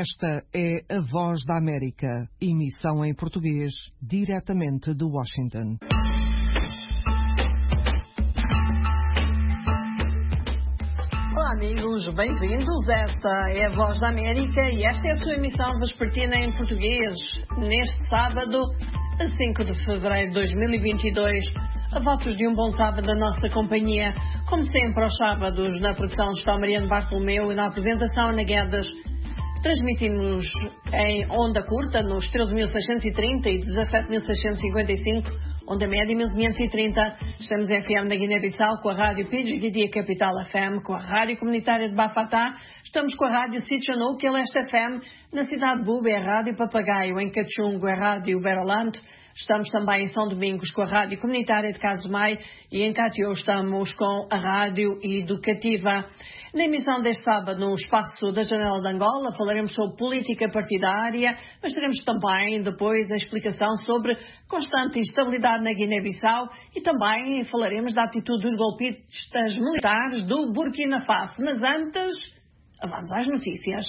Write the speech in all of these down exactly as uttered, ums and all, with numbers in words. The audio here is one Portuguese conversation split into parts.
Esta é a Voz da América, emissão em português, diretamente de Washington. Olá amigos, bem-vindos. Esta é a Voz da América e esta é a sua emissão vespertina em português, neste sábado, cinco de fevereiro de dois mil e vinte e dois. A votos de um bom sábado da nossa companhia. Como sempre, aos sábados, na produção está Mariano Bartolomeu e na apresentação Ana Guedes. Transmitimos em onda curta nos treze mil seiscentos e trinta e dezassete mil seiscentos e cinquenta e cinco, onda média mil quinhentos e trinta. Estamos em F M na Guiné-Bissau com a Rádio Pidgeguidia Capital F M, com a Rádio Comunitária de Bafatá. Estamos com a Rádio Sitchanou, Leste F M. Na cidade de Buba é a Rádio Papagaio, em Cachungo é a Rádio Berolante. Estamos também em São Domingos com a Rádio Comunitária de Casumai e em Catió estamos com a Rádio Educativa. Na emissão deste sábado, no espaço da Janela de Angola, falaremos sobre política partidária, mas teremos também depois a explicação sobre constante instabilidade na Guiné-Bissau e também falaremos da atitude dos golpistas militares do Burkina Faso. Mas antes, vamos às notícias.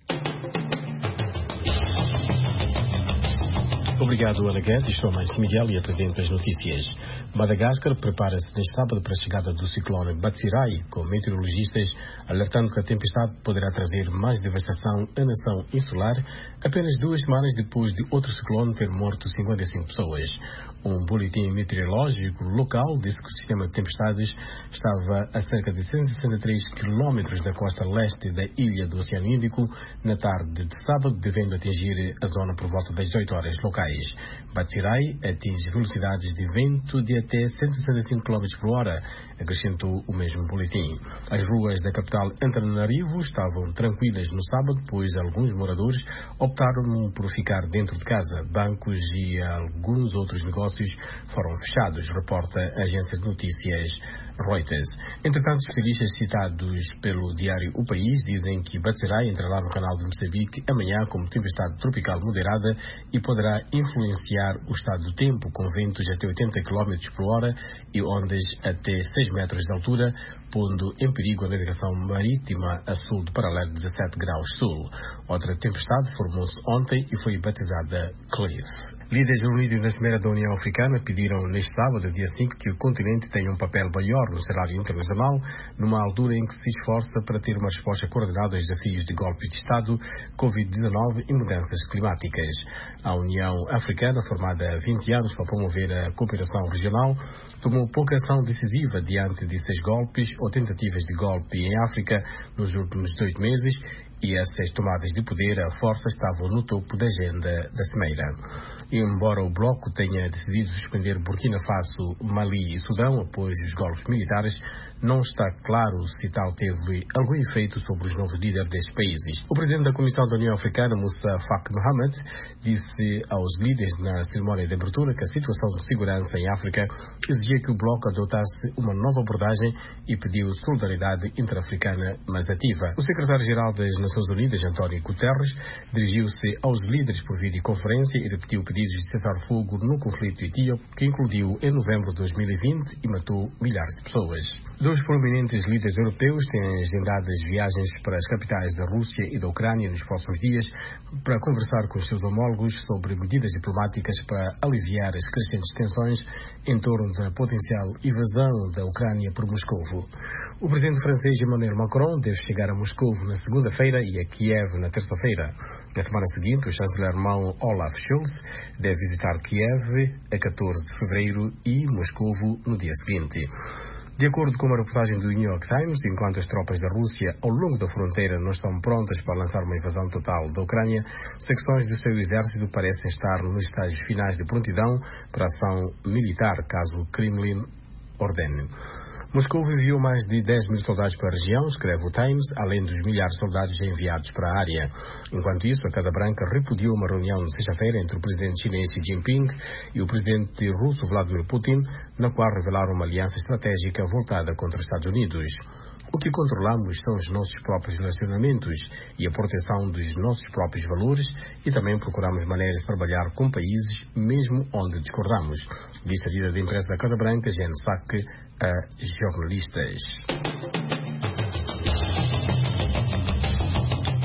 Obrigado, Ana Guedes. Sou Mãe Miguel e apresento as notícias. Madagascar prepara-se neste sábado para a chegada do ciclone Batsirai, com meteorologistas alertando que a tempestade poderá trazer mais devastação à nação insular, apenas duas semanas depois de outro ciclone ter morto cinquenta e cinco pessoas. Um boletim meteorológico local disse que o sistema de tempestades estava a cerca de cento e sessenta e três quilómetros da costa leste da ilha do Oceano Índico na tarde de sábado, devendo atingir a zona por volta das dezoito horas locais. Batsirai atinge velocidades de vento de até cento e sessenta e cinco quilómetros por hora, acrescentou o mesmo boletim. As ruas da capital Antananarivo estavam tranquilas no sábado, pois alguns moradores optaram por ficar dentro de casa. Bancos e alguns outros negócios foram fechados, reporta a agência de notícias Reuters. Entretanto, especialistas citados pelo diário O País dizem que Batsirai entrará no canal de Moçambique amanhã como tempestade tropical moderada e poderá influenciar o estado do tempo, com ventos até oitenta quilómetros por hora e ondas até seis metros de altura, pondo em perigo a navegação marítima a sul do paralelo de dezassete graus sul. Outra tempestade formou-se ontem e foi batizada Cliff. Líderes reunidos na Cimeira da União Africana pediram neste sábado, dia cinco, que o continente tenha um papel maior no cenário internacional, numa altura em que se esforça para ter uma resposta coordenada aos desafios de golpes de Estado, covid dezenove e mudanças climáticas. A União Africana, formada há vinte anos para promover a cooperação regional, tomou pouca ação decisiva diante de seis golpes ou tentativas de golpe em África nos últimos dezoito meses, e essas tomadas de poder, a força estavam no topo da agenda da Cimeira. E embora o Bloco tenha decidido suspender Burkina Faso, Mali e Sudão após os golpes militares, não está claro se tal teve algum efeito sobre os novos líderes destes países. O presidente da Comissão da União Africana, Moussa Faki Mohamed, disse aos líderes na cerimónia de abertura que a situação de segurança em África exigia que o Bloco adotasse uma nova abordagem e pediu solidariedade interafricana mais ativa. O secretário-geral das Nações Unidas, António Guterres, dirigiu-se aos líderes por videoconferência e repetiu pedidos de cessar-fogo no conflito etíope, que incluiu em novembro de dois mil e vinte e matou milhares de pessoas. Dois prominentes líderes europeus têm agendadas viagens para as capitais da Rússia e da Ucrânia nos próximos dias para conversar com os seus homólogos sobre medidas diplomáticas para aliviar as crescentes tensões em torno da potencial invasão da Ucrânia por Moscovo. O presidente francês Emmanuel Macron deve chegar a Moscovo na segunda-feira e a Kiev na terça-feira. Na semana seguinte, o chanceler alemão Olaf Scholz deve visitar Kiev a catorze de fevereiro e Moscovo no dia seguinte. De acordo com uma reportagem do New York Times, enquanto as tropas da Rússia ao longo da fronteira não estão prontas para lançar uma invasão total da Ucrânia, secções do seu exército parecem estar nos estágios finais de prontidão para ação militar, caso o Kremlin ordene. Moscou enviou mais de dez mil soldados para a região, escreve o Times, além dos milhares de soldados já enviados para a área. Enquanto isso, a Casa Branca repudiou uma reunião de sexta-feira entre o presidente chinês Xi Jinping e o presidente russo Vladimir Putin, na qual revelaram uma aliança estratégica voltada contra os Estados Unidos. O que controlamos são os nossos próprios relacionamentos e a proteção dos nossos próprios valores, e também procuramos maneiras de trabalhar com países, mesmo onde discordamos, disse a líder da imprensa da Casa Branca, Jen Psaki, a jornalistas.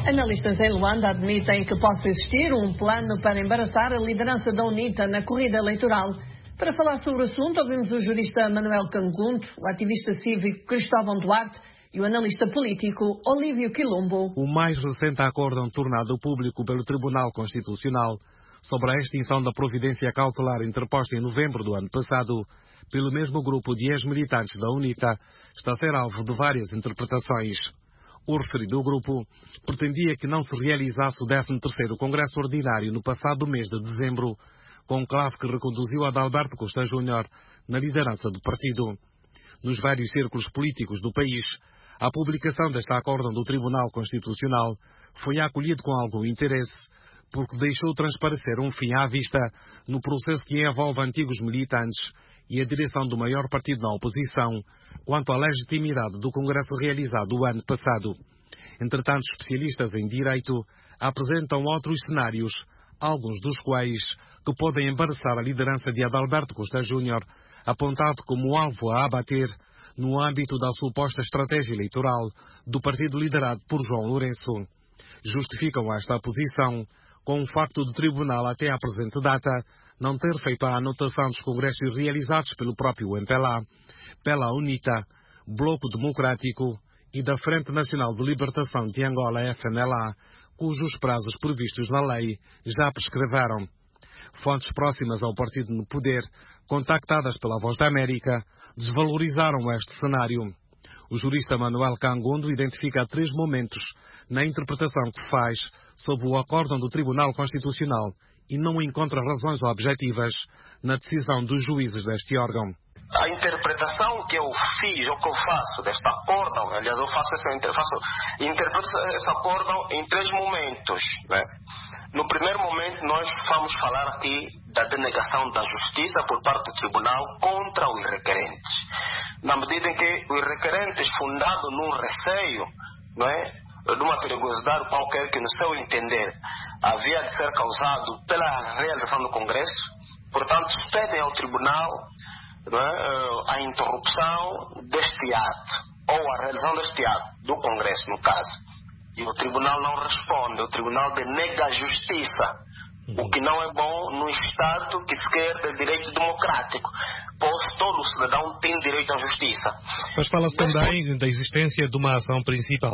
Analistas em Luanda admitem que possa existir um plano para embaraçar a liderança da UNITA na corrida eleitoral. Para falar sobre o assunto, ouvimos o jurista Manuel Cangundo, o ativista cívico Cristóvão Duarte e o analista político Olívio Quilombo. O mais recente acórdão tornado público pelo Tribunal Constitucional sobre a extinção da providência cautelar interposta em novembro do ano passado pelo mesmo grupo de ex-militantes da UNITA está a ser alvo de várias interpretações. O referido grupo pretendia que não se realizasse o décimo terceiro Congresso Ordinário no passado mês de dezembro, conclave que reconduziu Adalberto Costa Júnior na liderança do partido. Nos vários círculos políticos do país, a publicação deste acórdão do Tribunal Constitucional foi acolhido com algum interesse, porque deixou transparecer um fim à vista no processo que envolve antigos militantes e a direção do maior partido na oposição quanto à legitimidade do Congresso realizado o ano passado. Entretanto, especialistas em direito apresentam outros cenários, alguns dos quais que podem embaraçar a liderança de Adalberto Costa Júnior, apontado como alvo a abater no âmbito da suposta estratégia eleitoral do partido liderado por João Lourenço. Justificam esta posição com o facto do Tribunal, até à presente data, não ter feito a anotação dos congressos realizados pelo próprio M P L A, pela UNITA, Bloco Democrático e da Frente Nacional de Libertação de Angola, F N L A, cujos prazos previstos na lei já prescreveram. Fontes próximas ao partido no poder, contactadas pela Voz da América, desvalorizaram este cenário. O jurista Manuel Cangundo identifica três momentos na interpretação que faz sobre o acórdão do Tribunal Constitucional e não encontra razões objetivas na decisão dos juízes deste órgão. A interpretação que eu fiz, ou que eu faço deste acórdão, aliás, eu faço essa faço, interpreto esse acórdão em três momentos, né? No primeiro momento, nós vamos falar aqui da denegação da justiça por parte do tribunal contra os requerentes. Na medida em que os requerentes, fundado num receio, não é, de uma perigosidade qualquer que, no seu entender, havia de ser causado pela realização do Congresso, portanto, pedem ao tribunal, não é, a interrupção deste ato, ou a realização deste ato, do Congresso, no caso. E o tribunal não responde, o tribunal denega a justiça, o que não é bom num Estado que se quer de direito democrático, pois todo cidadão tem direito à justiça. Mas fala-se também da existência de uma ação principal.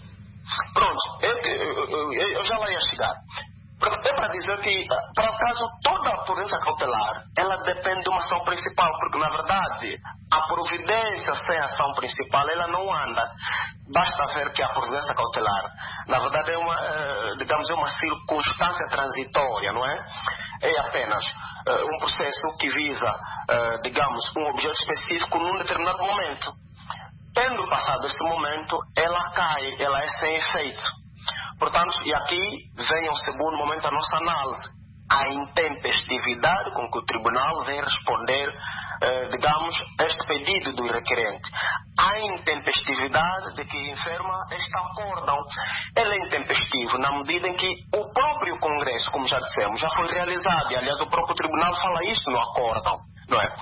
Pronto, eu, eu, eu, eu já lá ia chegar. É para dizer que, para o caso, toda a providência cautelar, ela depende de uma ação principal, porque, na verdade, a providência sem ação principal, ela não anda. Basta ver que a providência cautelar, na verdade, é uma, digamos, é uma circunstância transitória, não é? É apenas uh, um processo que visa, uh, digamos, um objeto específico num determinado momento. Tendo passado esse momento, ela cai, ela é sem efeito. Portanto, e aqui vem o segundo momento da nossa análise. A intempestividade com que o tribunal vem responder, eh, digamos, este pedido do requerente. A intempestividade de que enferma este acórdão. Ele é intempestivo na medida em que o próprio Congresso, como já dissemos, já foi realizado. E, aliás, o próprio tribunal fala isso no acórdão, não é?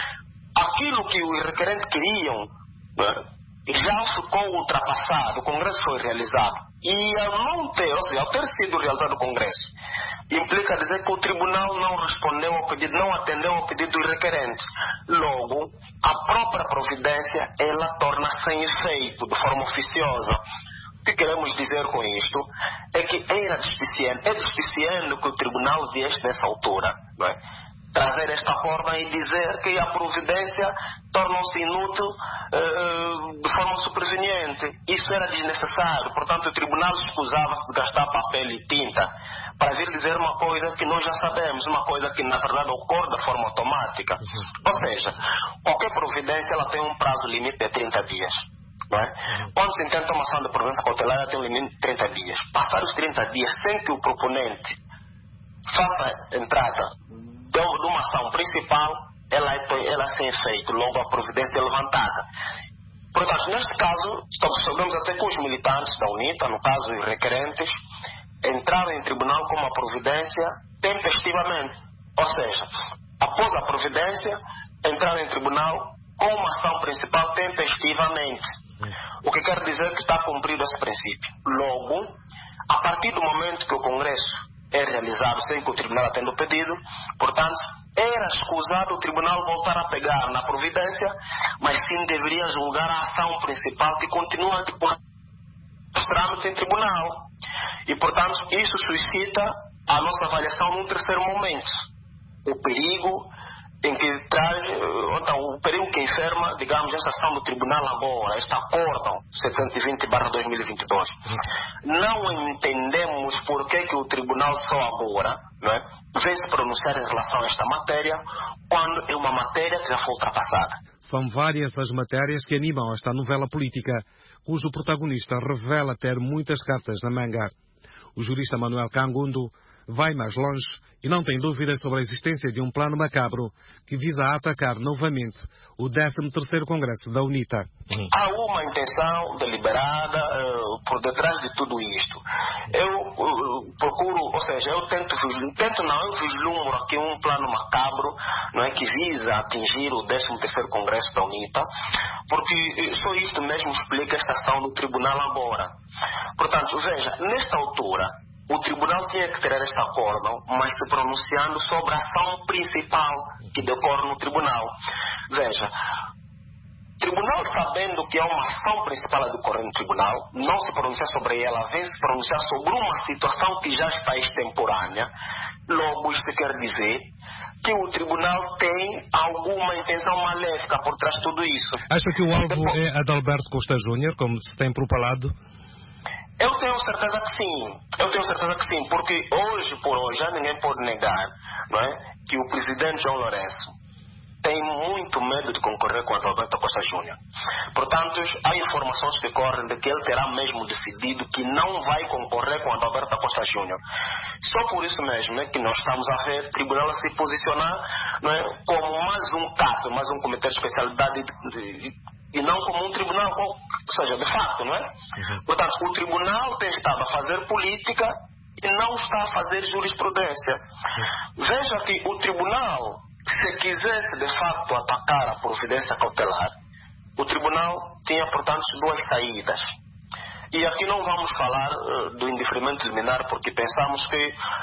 Aquilo que os requerentes queriam, não é, já ficou ultrapassado, o Congresso foi realizado. E ao não ter, ou seja, ao ter sido realizado o Congresso, implica dizer que o Tribunal não respondeu ao pedido, não atendeu ao pedido dos requerentes. Logo, a própria providência, ela torna sem efeito, de forma oficiosa. O que queremos dizer com isto é que era despiciente, é despiciente que o Tribunal viesse nessa altura, não é? Trazer esta forma e dizer que a providência torna-se inútil uh, de forma superveniente. Isso era desnecessário. Portanto, o tribunal escusava-se de gastar papel e tinta para vir dizer uma coisa que nós já sabemos, uma coisa que, na verdade, ocorre de forma automática. Uhum. Ou seja, qualquer providência ela tem um prazo limite de trinta dias. Não é? Quando se intenta uma ação de providência cautelar, ela tem um limite de trinta dias. Passar os trinta dias sem que o proponente faça entrada de uma ação principal, ela é, ela é sem efeito, logo a providência é levantada. Portanto, neste caso, sabemos até que os militantes da UNITA, no caso os requerentes, entraram em tribunal com uma providência tempestivamente. Ou seja, após a providência, entraram em tribunal com uma ação principal tempestivamente. O que quer dizer que está cumprido esse princípio. Logo, a partir do momento que o Congresso é realizado sem que o Tribunal atenda o pedido, portanto, era escusado o Tribunal voltar a pegar na providência, mas sim deveria julgar a ação principal que continua depois dos trâmites em Tribunal. E, portanto, isso suscita a nossa avaliação num terceiro momento. O perigo em que traz, então, o perigo que enferma, digamos, esta ação do Tribunal agora, este acórdão setecentos e vinte barra dois mil e vinte e dois. Não entendemos por que, que o Tribunal só agora, não é, vem se pronunciar em relação a esta matéria, quando é uma matéria que já foi ultrapassada. São várias as matérias que animam esta novela política, cujo protagonista revela ter muitas cartas na manga. O jurista Manuel Cangundo vai mais longe e não tem dúvidas sobre a existência de um plano macabro que visa atacar novamente o décimo terceiro Congresso da UNITA. Há uma intenção deliberada uh, por detrás de tudo isto. Eu uh, procuro, ou seja, eu tento, tento não, eu vislumbro aqui um plano macabro, não é, que visa atingir o décimo terceiro Congresso da UNITA, porque só isto mesmo explica esta ação do Tribunal agora. Portanto, veja, nesta altura, o Tribunal tinha que ter este acórdão, mas se pronunciando sobre a ação principal que decorre no Tribunal. Veja, o Tribunal, sabendo que é uma ação principal a decorrer no Tribunal, não se pronuncia sobre ela, vem se pronunciar sobre uma situação que já está extemporânea. Logo, isto quer dizer que o Tribunal tem alguma intenção maléfica por trás de tudo isso. Acha que o alvo Depois... é Adalberto Costa Júnior, como se tem propalado? Eu tenho certeza que sim, eu tenho certeza que sim, porque hoje por hoje já ninguém pode negar, não é, que o presidente João Lourenço tem muito medo de concorrer com Adalberto Costa Júnior. Portanto, há informações que correm de que ele terá mesmo decidido que não vai concorrer com Adalberto Costa Júnior. Só por isso mesmo é que nós estamos a ver o tribunal a se posicionar, não é, como mais um C A T, mais um Comitê de Especialidade de, de, e não como um tribunal, ou seja, de fato, não é? Uhum. Portanto, o tribunal tem estado a fazer política e não está a fazer jurisprudência. Uhum. Veja que o tribunal, se quisesse de facto atacar a providência cautelar, o tribunal tinha, portanto, duas saídas. E aqui não vamos falar uh, do indeferimento liminar, porque pensamos que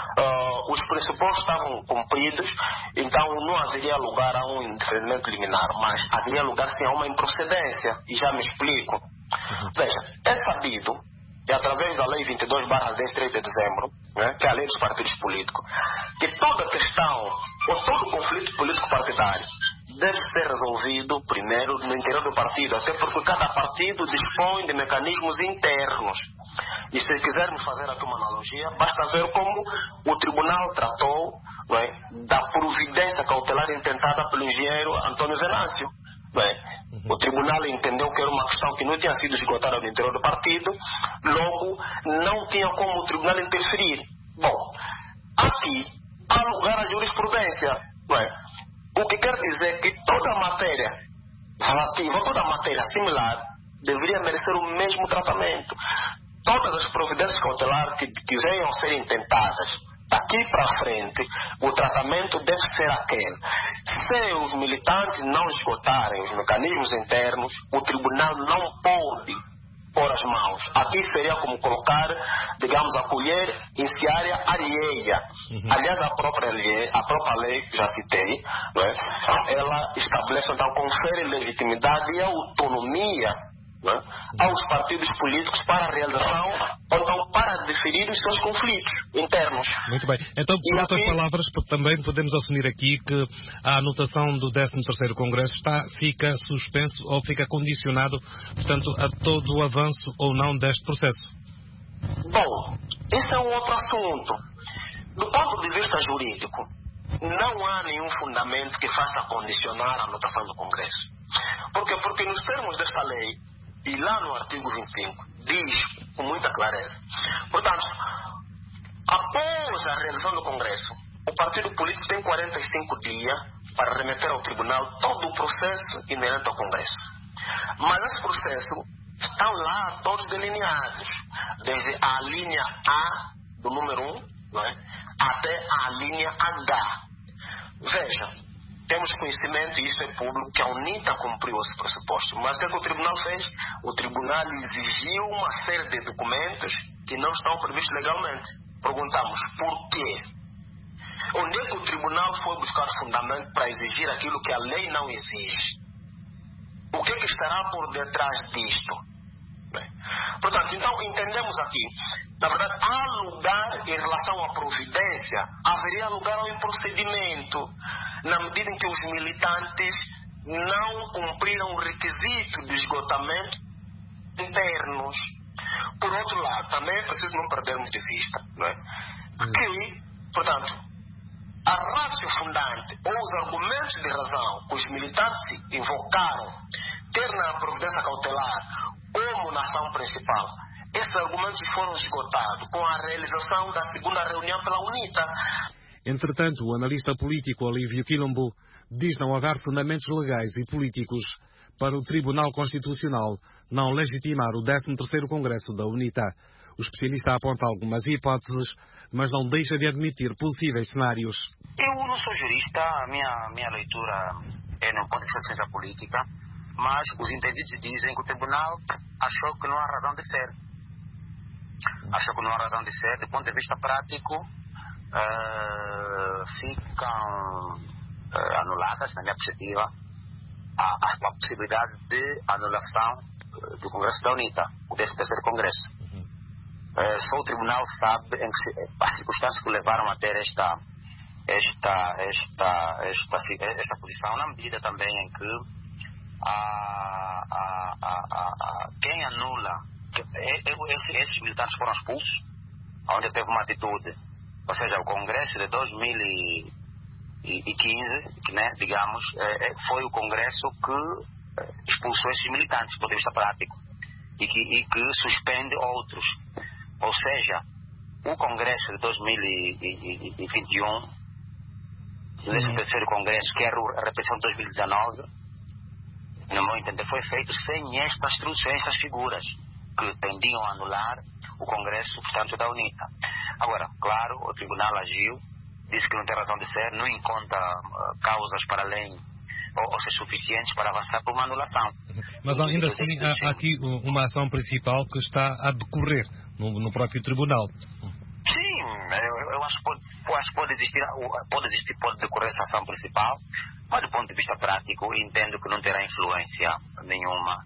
uh, os pressupostos estavam cumpridos, então não haveria lugar a um indeferimento liminar, mas haveria lugar sim a uma improcedência, e já me explico. Uhum. Veja, é sabido, e através da Lei vinte e dois barra dez, três de dezembro, né, que é a lei dos partidos políticos, que toda questão, ou todo conflito político partidário, deve ser resolvido primeiro no interior do partido, até porque cada partido dispõe de mecanismos internos. E se quisermos fazer aqui uma analogia, basta ver como o tribunal tratou, não é, da providência cautelar intentada pelo engenheiro Antônio Venâncio. Não é? Uhum. O tribunal entendeu que era uma questão que não tinha sido esgotada no interior do partido, logo não tinha como o tribunal interferir. Bom, aqui há lugar à jurisprudência, não é? O que quer dizer que toda matéria relativa, toda matéria similar, deveria merecer o mesmo tratamento. Todas as providências cautelares que, que venham a ser intentadas daqui para frente, o tratamento deve ser aquele. Se os militantes não esgotarem os mecanismos internos, o tribunal não pode pôr as mãos. Aqui seria como colocar, digamos, a colher em seara alheia. Uhum. Aliás, a própria lei, a própria lei que já citei, não é? Ela estabelece, então, confere legitimidade e autonomia, não é, aos partidos políticos para a realização, ou então para definir os seus conflitos internos. Muito bem. Então, por e outras aqui... palavras, também podemos assumir aqui que a anotação do décimo terceiro Congresso está, fica suspenso ou fica condicionado, portanto, a todo o avanço ou não deste processo. Bom, esse é um outro assunto. Do ponto de vista jurídico, não há nenhum fundamento que faça condicionar a anotação do Congresso. Por quê? Porque nos termos desta lei, e lá no artigo vinte e cinco, diz com muita clareza. Portanto, após a realização do Congresso, o partido político tem quarenta e cinco dias para remeter ao tribunal todo o processo inerente ao Congresso. Mas esse processo estão lá todos delineados, desde a linha A do número um, não é, até a linha H. Veja, temos conhecimento, e isso é público, que a UNITA cumpriu esse pressuposto. Mas o que, é que o Tribunal fez? O Tribunal exigiu uma série de documentos que não estão previstos legalmente. Perguntamos, por quê? Onde é que o Tribunal foi buscar fundamento para exigir aquilo que a lei não exige? O que é que estará por detrás disto? Bem, portanto, então entendemos aqui, na verdade, há lugar em relação à providência, haveria lugar ao improcedimento, na medida em que os militantes não cumpriram o requisito de esgotamento internos. Por outro lado, também é preciso não perdermos de vista, não é? Que, portanto, a ratio fundante ou os argumentos de razão que os militantes invocaram ter na providência cautelar como na ação principal, esses argumentos foram esgotados com a realização da segunda reunião pela UNITA. Entretanto, o analista político Olívio Quilombo diz não haver fundamentos legais e políticos para o Tribunal Constitucional não legitimar o décimo terceiro Congresso da UNITA. O especialista aponta algumas hipóteses, mas não deixa de admitir possíveis cenários. Eu não sou jurista, a minha, minha leitura é no ponto de vista da ciência política, mas os entendidos dizem que o Tribunal achou que não há razão de ser. Achou que não há razão de ser. Do ponto de vista prático, uh, ficam uh, anuladas, na minha perspectiva, a, a, a possibilidade de anulação uh, do Congresso da UNITA, o décimo terceiro Congresso. Uh, só o Tribunal sabe em que, as circunstâncias que levaram a ter esta, esta, esta, esta, esta posição, na medida também em que a, a, a, a, a, quem anula, que, esses, esses militares foram expulsos, onde teve uma atitude, ou seja, o Congresso de dois mil e quinze, que, né, digamos, é, foi o Congresso que expulsou esses militantes, do ponto de vista prático, e que, e que suspende outros. Ou seja, o Congresso de dois mil e vinte e um, nesse terceiro Congresso, que era a repetição de dois mil e dezenove, no meu entender, foi feito sem estas instruções, essas figuras que tendiam a anular o Congresso, portanto, da UNITA. Agora, claro, o Tribunal agiu, disse que não tem razão de ser, não encontra uh, causas para além ou, ou ser suficientes para avançar por uma anulação. Mas ainda assim, há, há aqui uma ação principal que está a decorrer no, no próprio Tribunal. Sim, eu, eu acho que pode, acho que pode existir, pode existir, pode decorrer essa ação principal, mas do ponto de vista prático, entendo que não terá influência nenhuma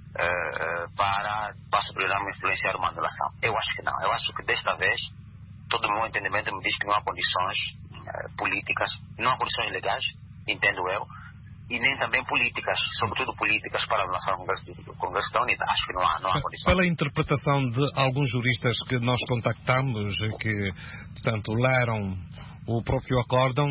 uh, para, para esse programa influenciar uma anulação. Eu acho que não. Eu acho que desta vez, todo o meu entendimento me diz que não há condições uh, políticas, não há condições legais, entendo eu, e nem também políticas, sobretudo políticas para a anulação do Congresso, do Congresso da UNITA. Acho que não há, não há condições. Pela interpretação de alguns juristas que nós contactamos, que, portanto, leram o próprio acórdão,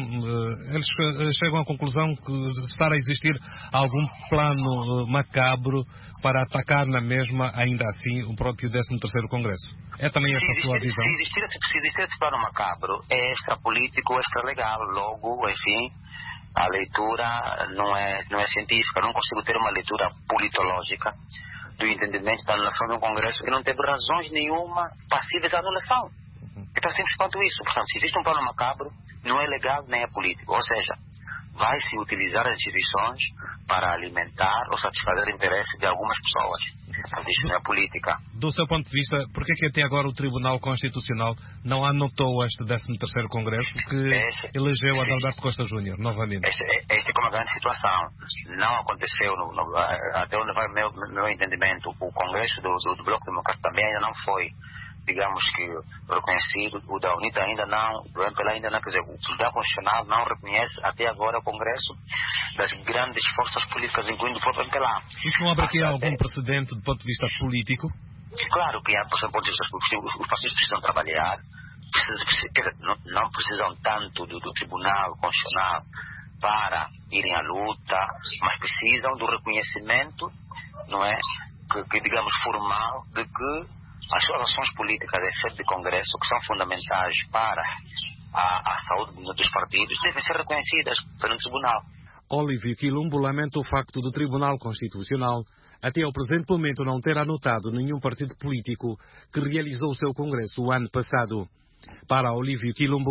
eles chegam à conclusão que estará a existir algum plano macabro para atacar na mesma, ainda assim, o próprio décimo terceiro Congresso. É também essa sua visão? Se existir, se existir esse plano macabro, é extrapolítico, extralegal. Logo, enfim, a leitura não é, não é científica. Não consigo ter uma leitura politológica do entendimento da anulação de um Congresso que não teve razões nenhuma passíveis à anulação. É tão simples quanto isso. Portanto, se existe um plano macabro, não é legal nem é político. Ou seja, vai-se utilizar as instituições para alimentar ou satisfazer o interesse de algumas pessoas. Portanto, isso não é política. Do seu ponto de vista, por que é que até agora o Tribunal Constitucional não anotou este décimo terceiro Congresso que esse, elegeu esse, Adalberto Costa Júnior, novamente? Esta é, é uma grande situação. Não aconteceu, no, no, até onde vai o meu, meu entendimento, o Congresso do, do, do Bloco Democrático também ainda não foi, digamos que, reconhecido. O da UNITA ainda não, o M P L ainda não, quer dizer, o Tribunal Constitucional não reconhece até agora o Congresso das grandes forças políticas, incluindo o próprio M P L. Isso não abre aqui algum precedente do ponto de vista político? Claro que há, do ponto de vista político, os partidos precisam trabalhar, precisam, quer dizer, não, não precisam tanto do, do Tribunal Constitucional para irem à luta, mas precisam do reconhecimento, não é, que, que digamos, formal, de que as suas ações políticas em sede de Congresso, que são fundamentais para a, a saúde dos partidos, devem ser reconhecidas pelo Tribunal. Olívio Quilombo lamenta o facto do Tribunal Constitucional, até ao presente momento, não ter anotado nenhum partido político que realizou o seu Congresso o ano passado. Para Olívio Quilombo,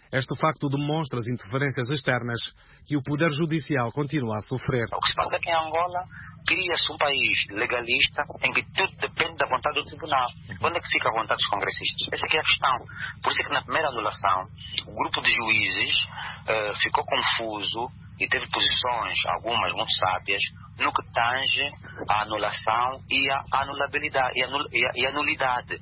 Este facto demonstra as interferências externas que o Poder Judicial continua a sofrer. O que se passa aqui em Angola, cria-se um país legalista em que tudo depende da vontade do tribunal. Quando é que fica a vontade dos congressistas? Essa aqui é a questão. Por isso é que na primeira anulação, o grupo de juízes uh, ficou confuso e teve posições, algumas muito sábias, no que tange a anulação e a anulabilidade e a, nul, e a, e a nulidade.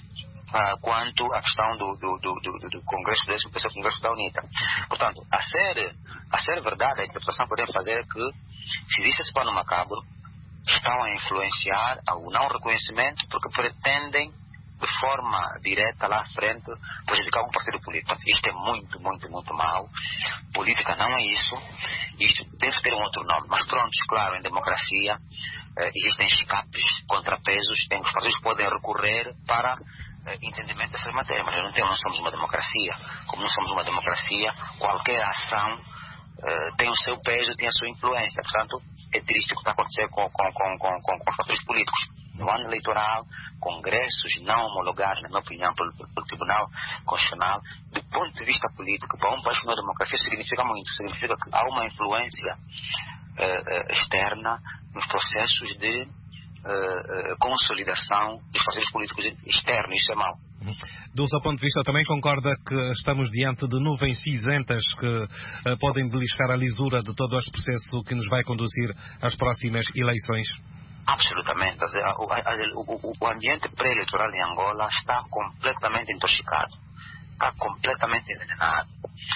Uh, quanto à questão do, do, do, do, do Congresso, do décimo Congresso da UNITA. Portanto, a ser, a ser verdade, a interpretação que podemos fazer é que, se existe esse plano macabro, estão a influenciar o não reconhecimento porque pretendem, de forma direta, lá à frente, prejudicar algum partido político. Portanto, isto é muito, muito, muito mau. Política não é isso. Isto deve ter um outro nome. Mas pronto, claro, em democracia eh, existem escapes, contrapesos, em que os partidos podem recorrer para entendimento dessas matérias, mas não, temos, não somos uma democracia. Como não somos uma democracia, qualquer ação uh, tem o seu peso, tem a sua influência. Portanto, é triste o que está a acontecer com, com, com, com, com, com os fatores políticos. No ano eleitoral, congressos não homologados, na minha opinião, pelo, pelo Tribunal Constitucional, do ponto de vista político, para um país como a democracia, significa muito. Significa que há uma influência uh, uh, externa nos processos de Uh, uh, consolidação dos partidos políticos externos. Isso é mau. Do seu ponto de vista, também concorda que estamos diante de nuvens cinzentas que uh, podem beliscar a lisura de todo este processo que nos vai conduzir às próximas eleições? Absolutamente. O, o, o ambiente pré-eleitoral em Angola está completamente intoxicado, está completamente envenenado.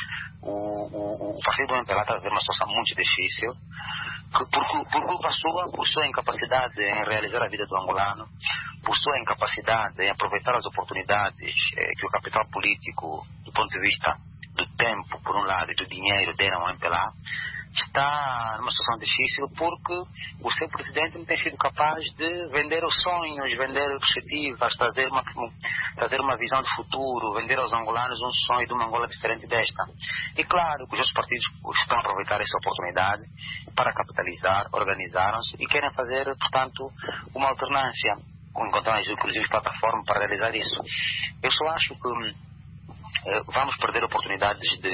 O, o, o partido do M P L A está a viver uma situação muito difícil, que por, por culpa sua, por sua incapacidade em realizar a vida do angolano, por sua incapacidade em aproveitar as oportunidades eh, que o capital político, do ponto de vista do tempo, por um lado, e do dinheiro deram ao M P L A, está numa situação difícil porque o seu presidente não tem sido capaz de vender os sonhos, vender perspectivas, trazer uma, trazer uma visão de futuro, vender aos angolanos um sonho de uma Angola diferente desta. E claro que os outros partidos estão a aproveitar essa oportunidade para capitalizar, organizaram-se e querem fazer, portanto, uma alternância, encontrar inclusive plataforma para realizar isso. Eu só acho que vamos perder oportunidades de,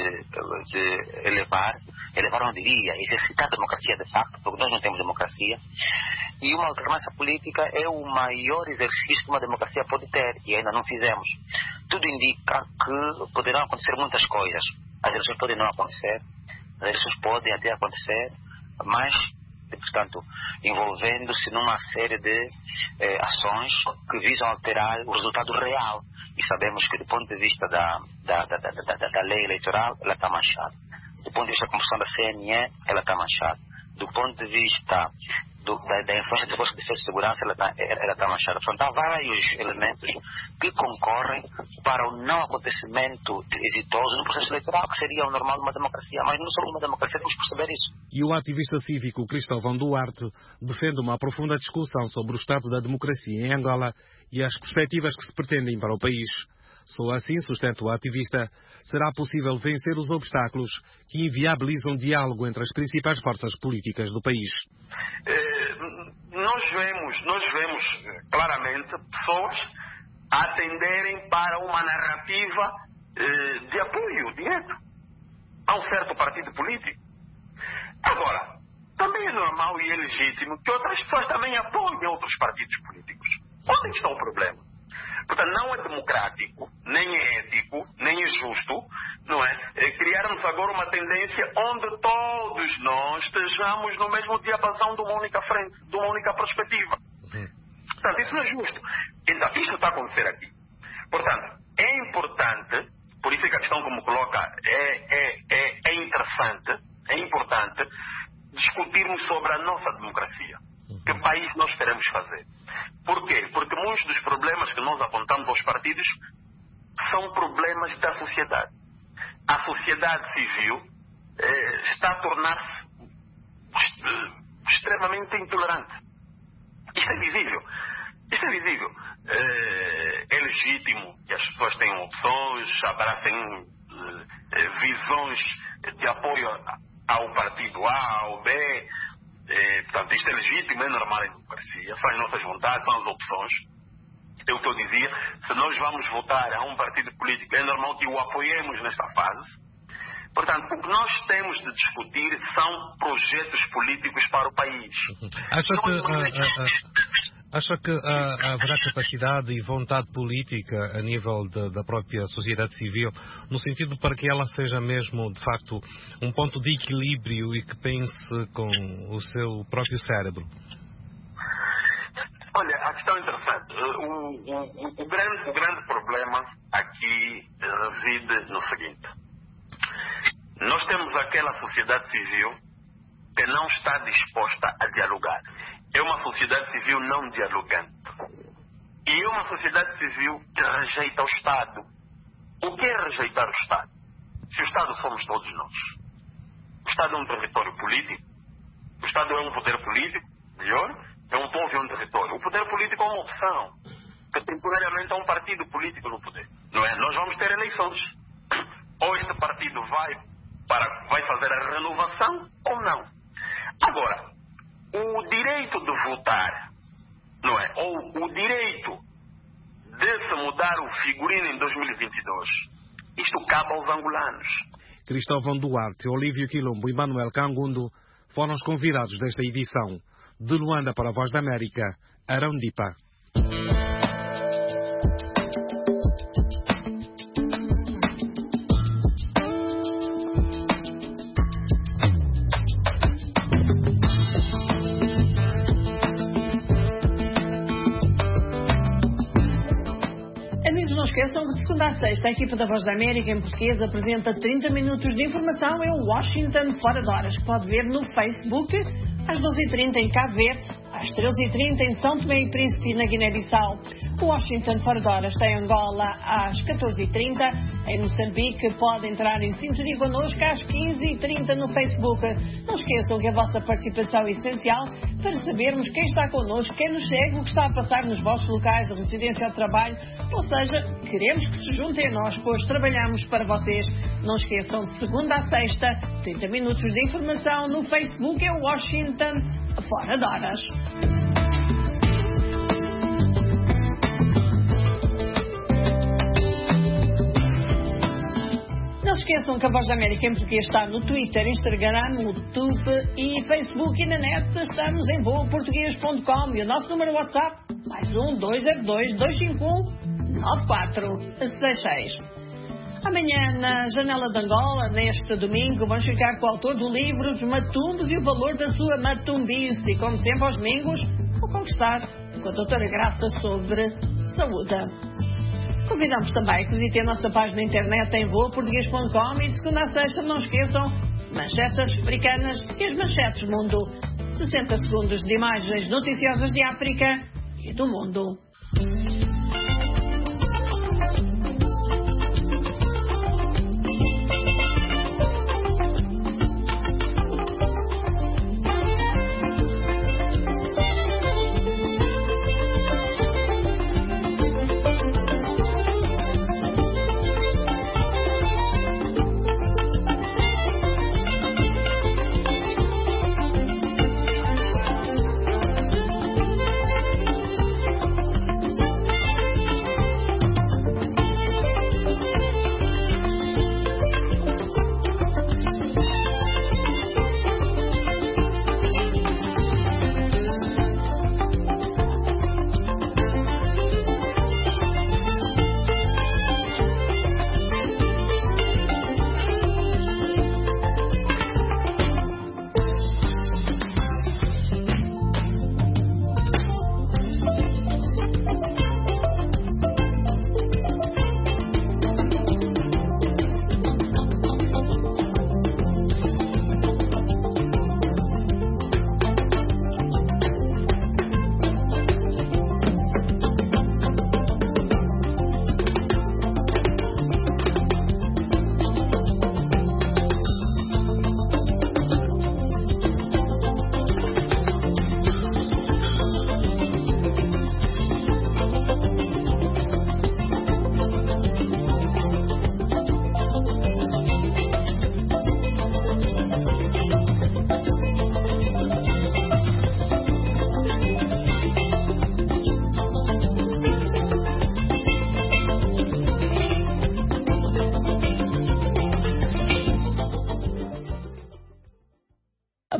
de elevar, elevar não diria, exercitar a democracia de facto, porque nós não temos democracia, e uma alternância política é o maior exercício que uma democracia pode ter, e ainda não fizemos. Tudo indica que poderão acontecer muitas coisas. As eleições podem não acontecer, as eleições podem até acontecer, mas, portanto, envolvendo-se numa série de eh, ações que visam alterar o resultado real. E sabemos que, do ponto de vista da, da, da, da, da, da lei eleitoral, ela está manchada. Do ponto de vista da composição da C N E, ela está manchada. Do ponto de vista do, da, da influência da Força de Defesa e Segurança, ela está ela tá manchada. Portanto, há vários elementos que concorrem para o não acontecimento exitoso no processo eleitoral, que seria o normal de uma democracia. Mas não somos uma democracia, temos que perceber isso. E o ativista cívico Cristóvão Duarte defende uma profunda discussão sobre o estado da democracia em Angola e as perspectivas que se pretendem para o país. Só assim, sustenta o ativista, será possível vencer os obstáculos que inviabilizam o diálogo entre as principais forças políticas do país. Eh, nós vemos, nós vemos claramente pessoas a atenderem para uma narrativa eh, de apoio direto a um certo partido político. Agora, também é normal e é legítimo que outras pessoas também apoiem outros partidos políticos. Onde está o problema? Portanto, não é democrático, nem é ético, nem é justo, não é? é criarmos agora uma tendência onde todos nós estejamos no mesmo diapasão de uma única frente, de uma única perspectiva. Portanto, isso não é justo. Então, isto está a acontecer aqui. Portanto, é importante, por isso é que a questão como coloca é, é, é, é interessante, é importante discutirmos sobre a nossa democracia. Que país nós queremos fazer? Por quê? Porque muitos dos problemas que nós apontamos aos partidos são problemas da sociedade. A sociedade civil eh, está a tornar-se extremamente intolerante. Isto é visível. Isto é visível. Eh, é legítimo que as pessoas tenham opções, abracem eh, visões de apoio ao partido A, ao B. É, portanto, isto é legítimo, é normal em democracia, são as nossas vontades, são as opções. É o que eu dizia, se nós vamos votar a um partido político, é normal que o apoiemos nesta fase. Portanto, o que nós temos de discutir são projetos políticos para o país. Acha que, uh, uh, uh, acha que uh, haverá capacidade e vontade política a nível de, da própria sociedade civil, no sentido para que ela seja mesmo, de facto, um ponto de equilíbrio e que pense com o seu próprio cérebro? Olha, a questão é interessante. O, o, o, grande, o grande problema aqui reside no seguinte. Nós temos aquela sociedade civil que não está disposta a dialogar. É uma sociedade civil não dialogante. E é uma sociedade civil que rejeita o Estado. O que é rejeitar o Estado? Se o Estado somos todos nós. O Estado é um território político. O Estado é um poder político, melhor. É um povo e um território. O poder político é uma opção, que temporariamente é um partido político no poder. Não é? Nós vamos ter eleições. Ou este partido vai, para, vai fazer a renovação, ou não. Agora, o direito de votar, não é? Ou o direito de se mudar o figurino em dois mil e vinte e dois, isto cabe aos angolanos. Cristóvão Duarte, Olívio Quilombo e Manuel Cangundo foram os convidados desta edição. De Luanda para a Voz da América, Arão Dipa. Amigos, não esqueçam que de segunda a sexta a equipa da Voz da América em português apresenta trinta minutos de informação em Washington fora de horas, que pode ver no Facebook às doze e trinta em Cabo Verde, às treze e trinta em São Tomé e Príncipe, na Guiné-Bissau. O Washington fora de horas tem Angola às catorze e trinta, em Moçambique pode entrar em sintonia connosco às quinze e trinta no Facebook. Não esqueçam que a vossa participação é essencial para sabermos quem está connosco, quem nos segue, o que está a passar nos vossos locais de residência ou trabalho, ou seja, queremos que se juntem a nós, pois trabalhamos para vocês. Não esqueçam, de segunda a sexta, trinta minutos de informação no Facebook é Washington fora de horas. Não se esqueçam que a Voz da América em português está no Twitter, Instagram, YouTube e Facebook, e na net estamos em voa português ponto com, e o nosso número WhatsApp mais um dois zero dois, dois cinco um, nove quatro seis seis. Amanhã, na Janela de Angola, neste domingo, vamos ficar com o autor do livro Os Matumbos e o Valor da Sua Matumbice. E, como sempre, aos domingos, vou conversar com a doutora Graça sobre saúde. Convidamos também que visitem a nossa página na internet em voa português ponto com, e de segunda a sexta, não esqueçam, manchetes africanas e as manchetes do mundo. sessenta segundos de imagens noticiosas de África e do mundo.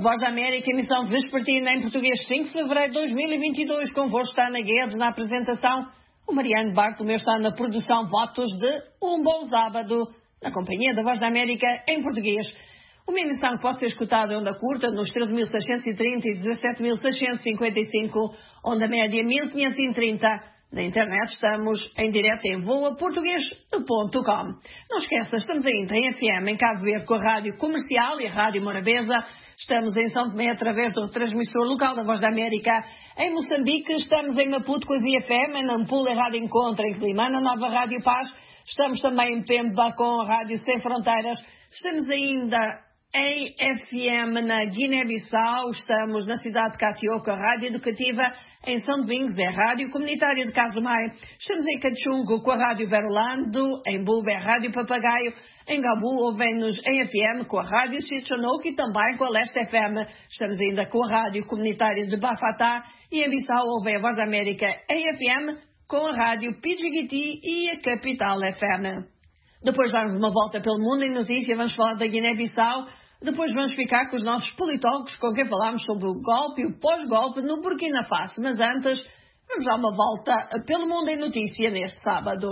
Voz da América, emissão vespertina em português, cinco de fevereiro de dois mil e vinte e dois. Convosco está Ana Guedes na apresentação. O Mariano Bartolomeu está na produção. Votos de um bom sábado na companhia da Voz da América em português. Uma emissão que pode ser escutada em onda curta nos treze mil seiscentos e trinta e dezassete mil seiscentos e cinquenta e cinco, onda média mil quinhentos e trinta. Na internet estamos em direto em voa português ponto com. Não esqueça, estamos ainda em F M em Cabo Verde com a Rádio Comercial e a Rádio Morabeza. Estamos em São Tomé através do transmissor local da Voz da América. Em Moçambique estamos em Maputo com a Z F M, em Nampula a Rádio Encontro, em Climana, Nova Rádio Paz. Estamos também em Pemba com a Rádio Sem Fronteiras. Estamos ainda em F M na Guiné-Bissau, estamos na cidade de Catioco, a Rádio Educativa, em São Domingos, é a Rádio Comunitária de Casumai, estamos em Cachungo com a Rádio Verolando, em Buba é a Rádio Papagaio, em Gabu ouvem-nos em F M com a Rádio Chichanouk e também com a Leste F M, estamos ainda com a Rádio Comunitária de Bafatá e em Bissau ouvem a Voz da América em F M com a Rádio Pidjigiti e a Capital F M. Depois damos uma volta pelo mundo em notícia, vamos falar da Guiné-Bissau. Depois vamos ficar com os nossos politólogos com quem falámos sobre o golpe e o pós-golpe no Burkina Faso. Mas antes, vamos dar uma volta pelo mundo em notícia neste sábado.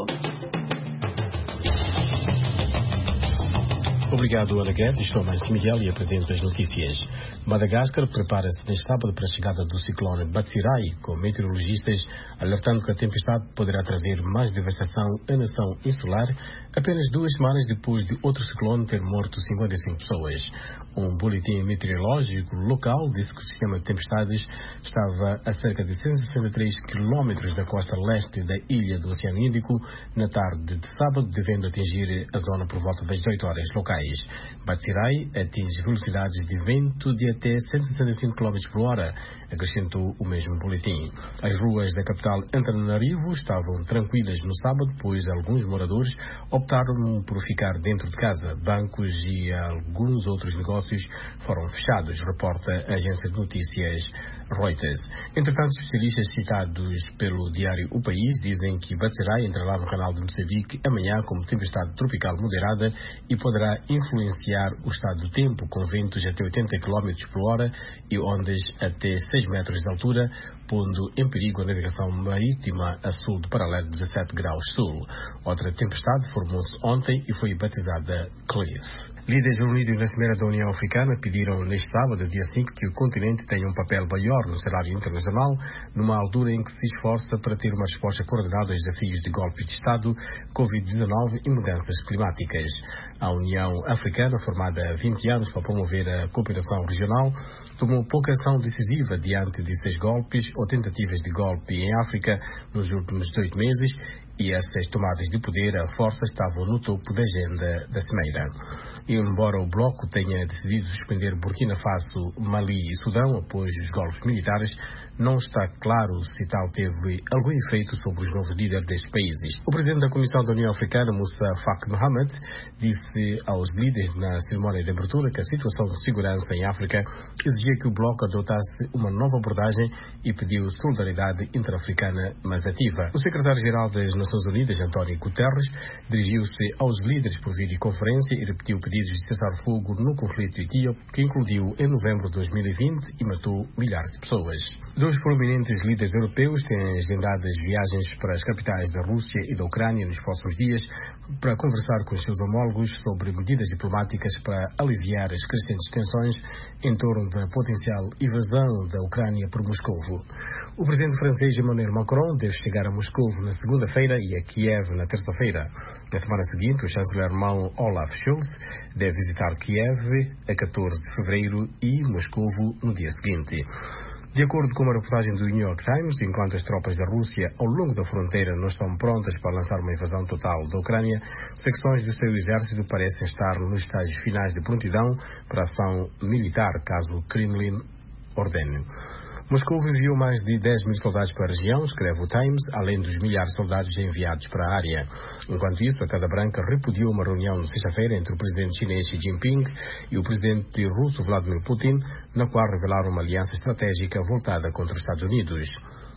Obrigado, Ana Guedes. Estou mais Miguel e apresento as notícias. Madagascar prepara-se neste sábado para a chegada do ciclone Batsirai, com meteorologistas alertando que a tempestade poderá trazer mais devastação à nação insular, apenas duas semanas depois de outro ciclone ter morto cinquenta e cinco pessoas. Um boletim meteorológico local disse que o sistema de tempestades estava a cerca de cento e sessenta e três quilómetros da costa leste da ilha do Oceano Índico na tarde de sábado, devendo atingir a zona por volta das dezoito horas locais. Batsirai atinge velocidades de vento de até cento e sessenta e cinco quilómetros por hora, acrescentou o mesmo boletim. As ruas da capital Antananarivo estavam tranquilas no sábado, pois alguns moradores optaram por ficar dentro de casa. Bancos e alguns outros negócios foram fechados, reporta a agência de notícias Reuters. Entretanto, especialistas citados pelo diário O País dizem que Batsirai entrará no canal de Moçambique amanhã como tempestade tropical moderada e poderá influenciar o estado do tempo, com ventos até oitenta quilómetros por hora e ondas até seis metros de altura, pondo em perigo a navegação marítima a sul do paralelo de dezassete graus sul. Outra tempestade formou-se ontem e foi batizada Cliff. Líderes reunidos na Cimeira da União Africana pediram neste sábado, dia cinco, que o continente tenha um papel maior no cenário internacional, numa altura em que se esforça para ter uma resposta coordenada aos desafios de golpes de Estado, covid dezenove e mudanças climáticas. A União Africana, formada há vinte anos para promover a cooperação regional, tomou pouca ação decisiva diante de seis golpes ou tentativas de golpe em África nos últimos dezoito meses, e essas tomadas de poder à força estavam no topo da agenda da Cimeira. E embora o Bloco tenha decidido suspender Burkina Faso, Mali e Sudão após os golpes militares, não está claro se tal teve algum efeito sobre os novos líderes destes países. O presidente da Comissão da União Africana, Moussa Faki Mohamed, disse aos líderes na cerimónia de abertura que a situação de segurança em África exigia que o Bloco adotasse uma nova abordagem e pediu solidariedade interafricana mais ativa. O secretário-geral das Nações Unidas, António Guterres, dirigiu-se aos líderes por videoconferência e repetiu pedidos de cessar-fogo no conflito etíope, que incluiu em novembro de dois mil e vinte e matou milhares de pessoas. Dois prominentes líderes europeus têm agendadas viagens para as capitais da Rússia e da Ucrânia nos próximos dias para conversar com os seus homólogos sobre medidas diplomáticas para aliviar as crescentes tensões em torno da potencial invasão da Ucrânia por Moscovo. O presidente francês Emmanuel Macron deve chegar a Moscovo na segunda-feira e a Kiev na terça-feira. Na semana seguinte, o chanceler alemão Olaf Scholz deve visitar Kiev a catorze de fevereiro e Moscovo no dia seguinte. De acordo com uma reportagem do New York Times, enquanto as tropas da Rússia ao longo da fronteira não estão prontas para lançar uma invasão total da Ucrânia, secções do seu exército parecem estar nos estágios finais de prontidão para ação militar, caso o Kremlin ordene. Moscou enviou mais de dez mil soldados para a região, escreve o Times, além dos milhares de soldados enviados para a área. Enquanto isso, a Casa Branca repudiou uma reunião na sexta-feira entre o presidente chinês Xi Jinping e o presidente russo Vladimir Putin, na qual revelaram uma aliança estratégica voltada contra os Estados Unidos.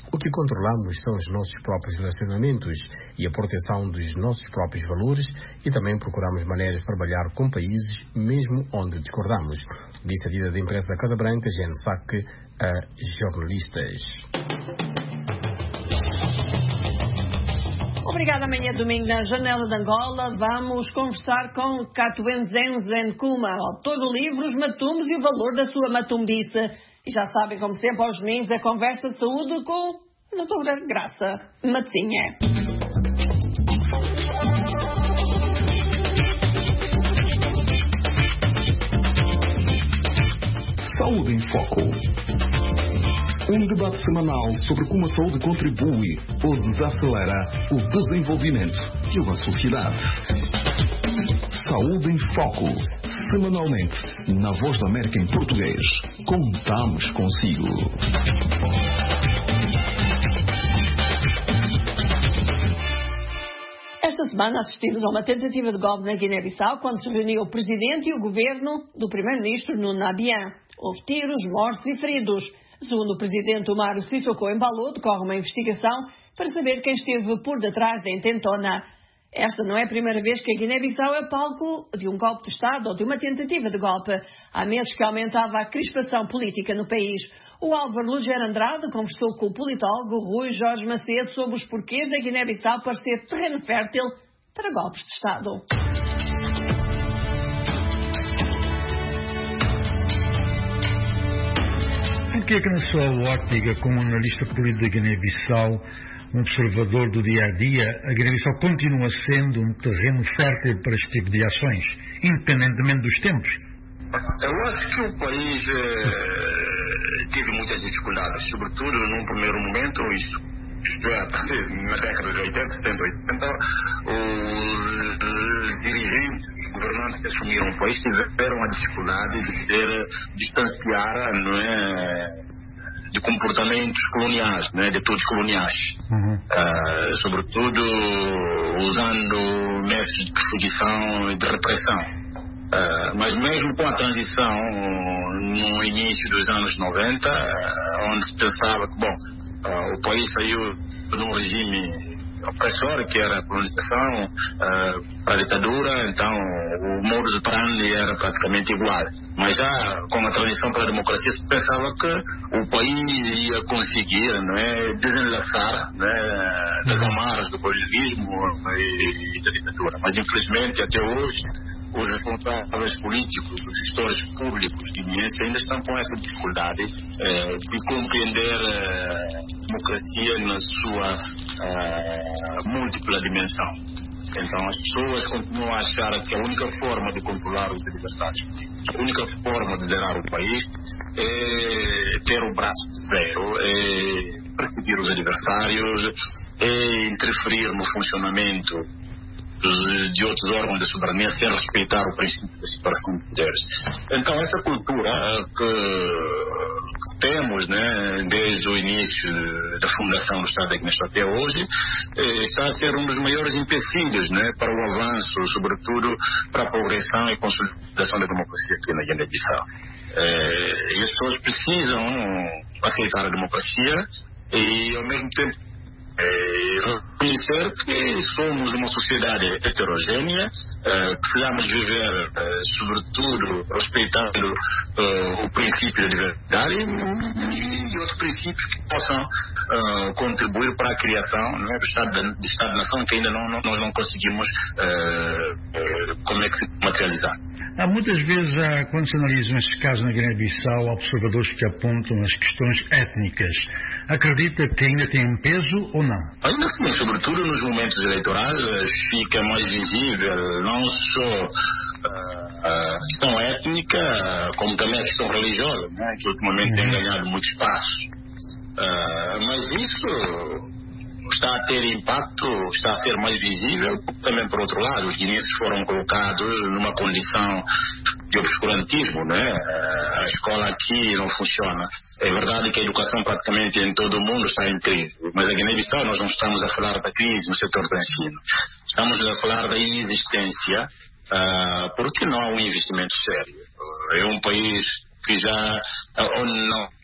O que controlamos são os nossos próprios relacionamentos e a proteção dos nossos próprios valores, e também procuramos maneiras de trabalhar com países, mesmo onde discordamos, disse a líder da imprensa da Casa Branca, Jen Psaki, a jornalistas. Obrigada. Amanhã domingo na Janela de Angola vamos conversar com Katuenzenzen Kuma, autor do livro Os Matumes e o Valor da Sua Matumbice. E já sabem, como sempre, aos domingos, a conversa de saúde com a doutora Graça Matinha. Saúde em Foco. Um debate semanal sobre como a saúde contribui ou desacelera o desenvolvimento de uma sociedade. Saúde em Foco. Semanalmente, na Voz da América em português. Contamos consigo. Esta semana assistimos a uma tentativa de golpe na Guiné-Bissau quando se reuniu o presidente e o governo do primeiro-ministro Nuno Abian. Houve tiros, mortos e feridos. Segundo o presidente Umaru Sissoko Embalo, decorre uma investigação para saber quem esteve por detrás da intentona. Esta não é a primeira vez que a Guiné-Bissau é palco de um golpe de Estado ou de uma tentativa de golpe. Há meses que aumentava a crispação política no país. O Álvaro Luger Andrade conversou com o politólogo Rui Jorge Macedo sobre os porquês da Guiné-Bissau parecer terreno fértil para golpes de Estado. Por que é que na sua ótica, como analista político da Guiné-Bissau, um observador do dia-a-dia, a Guiné-Bissau continua sendo um terreno fértil para este tipo de ações, independentemente dos tempos? Eu acho que o país eh, teve muitas dificuldades, sobretudo num primeiro momento, isto, isto é, na década de oitenta, setenta, oitenta, os dirigentes, os governantes que assumiram o país tiveram a dificuldade de ter, distanciar, não é, de comportamentos coloniais, né, de atitudes coloniais, uhum. uh, sobretudo usando métodos de perseguição e de repressão. Uh, mas mesmo com a transição no início dos anos noventa, uh, onde se pensava que, bom, uh, o país saiu de um regime opressor, que era a colonização, uh, para a ditadura, então o modus operandi era praticamente igual. Mas já com a transição para a democracia se pensava que o país ia conseguir, não é, desenlaçar, né, das amarras do colonialismo e, e da ditadura. Mas infelizmente até hoje os responsáveis políticos, os gestores públicos guineenses ainda estão com essa dificuldade eh, de compreender a democracia na sua eh, múltipla dimensão. Então as pessoas continuam a achar que a única forma de controlar os adversários, a única forma de liderar o país é ter o braço severo, é perseguir os adversários, é interferir no funcionamento de outros órgãos de soberania sem respeitar o princípio da separação de poderes. Então essa cultura que temos, né, desde o início da fundação do Estado da Guiné-Bissau até hoje, eh, está a ser um dos maiores empecilhos, né, para o avanço, sobretudo para a progressão e consolidação da democracia aqui na Guiné-Bissau. Eh, e as pessoas precisam aceitar a democracia e ao mesmo tempo reconhecer que somos uma sociedade heterogênea, eh, precisamos viver, eh, sobretudo, respeitando eh, o princípio da liberdade e outros princípios que possam eh, contribuir para a criação, né, do Estado de Estado-nação, que ainda não, não, nós não conseguimos eh, eh, como é que se materializar. Há muitas vezes, há, quando se analisam estes casos na Guiné-Bissau, observadores que apontam as questões étnicas. Acredita que ainda tem um peso ou não? Ainda sim, sobretudo nos momentos eleitorais, fica mais visível não só uh, a questão étnica, como também a questão religiosa, né, que ultimamente uhum. tem ganhado muito espaço. Uh, mas isso está a ter impacto, está a ser mais visível, também por outro lado, os guineenses foram colocados numa condição de obscurantismo, né? A escola aqui não funciona. É verdade que a educação praticamente em todo o mundo está em crise, mas a Guiné-Bissau nós não estamos a falar da crise no setor do ensino, estamos a falar da inexistência, uh, porque não há um investimento sério. É um país que já, ou não,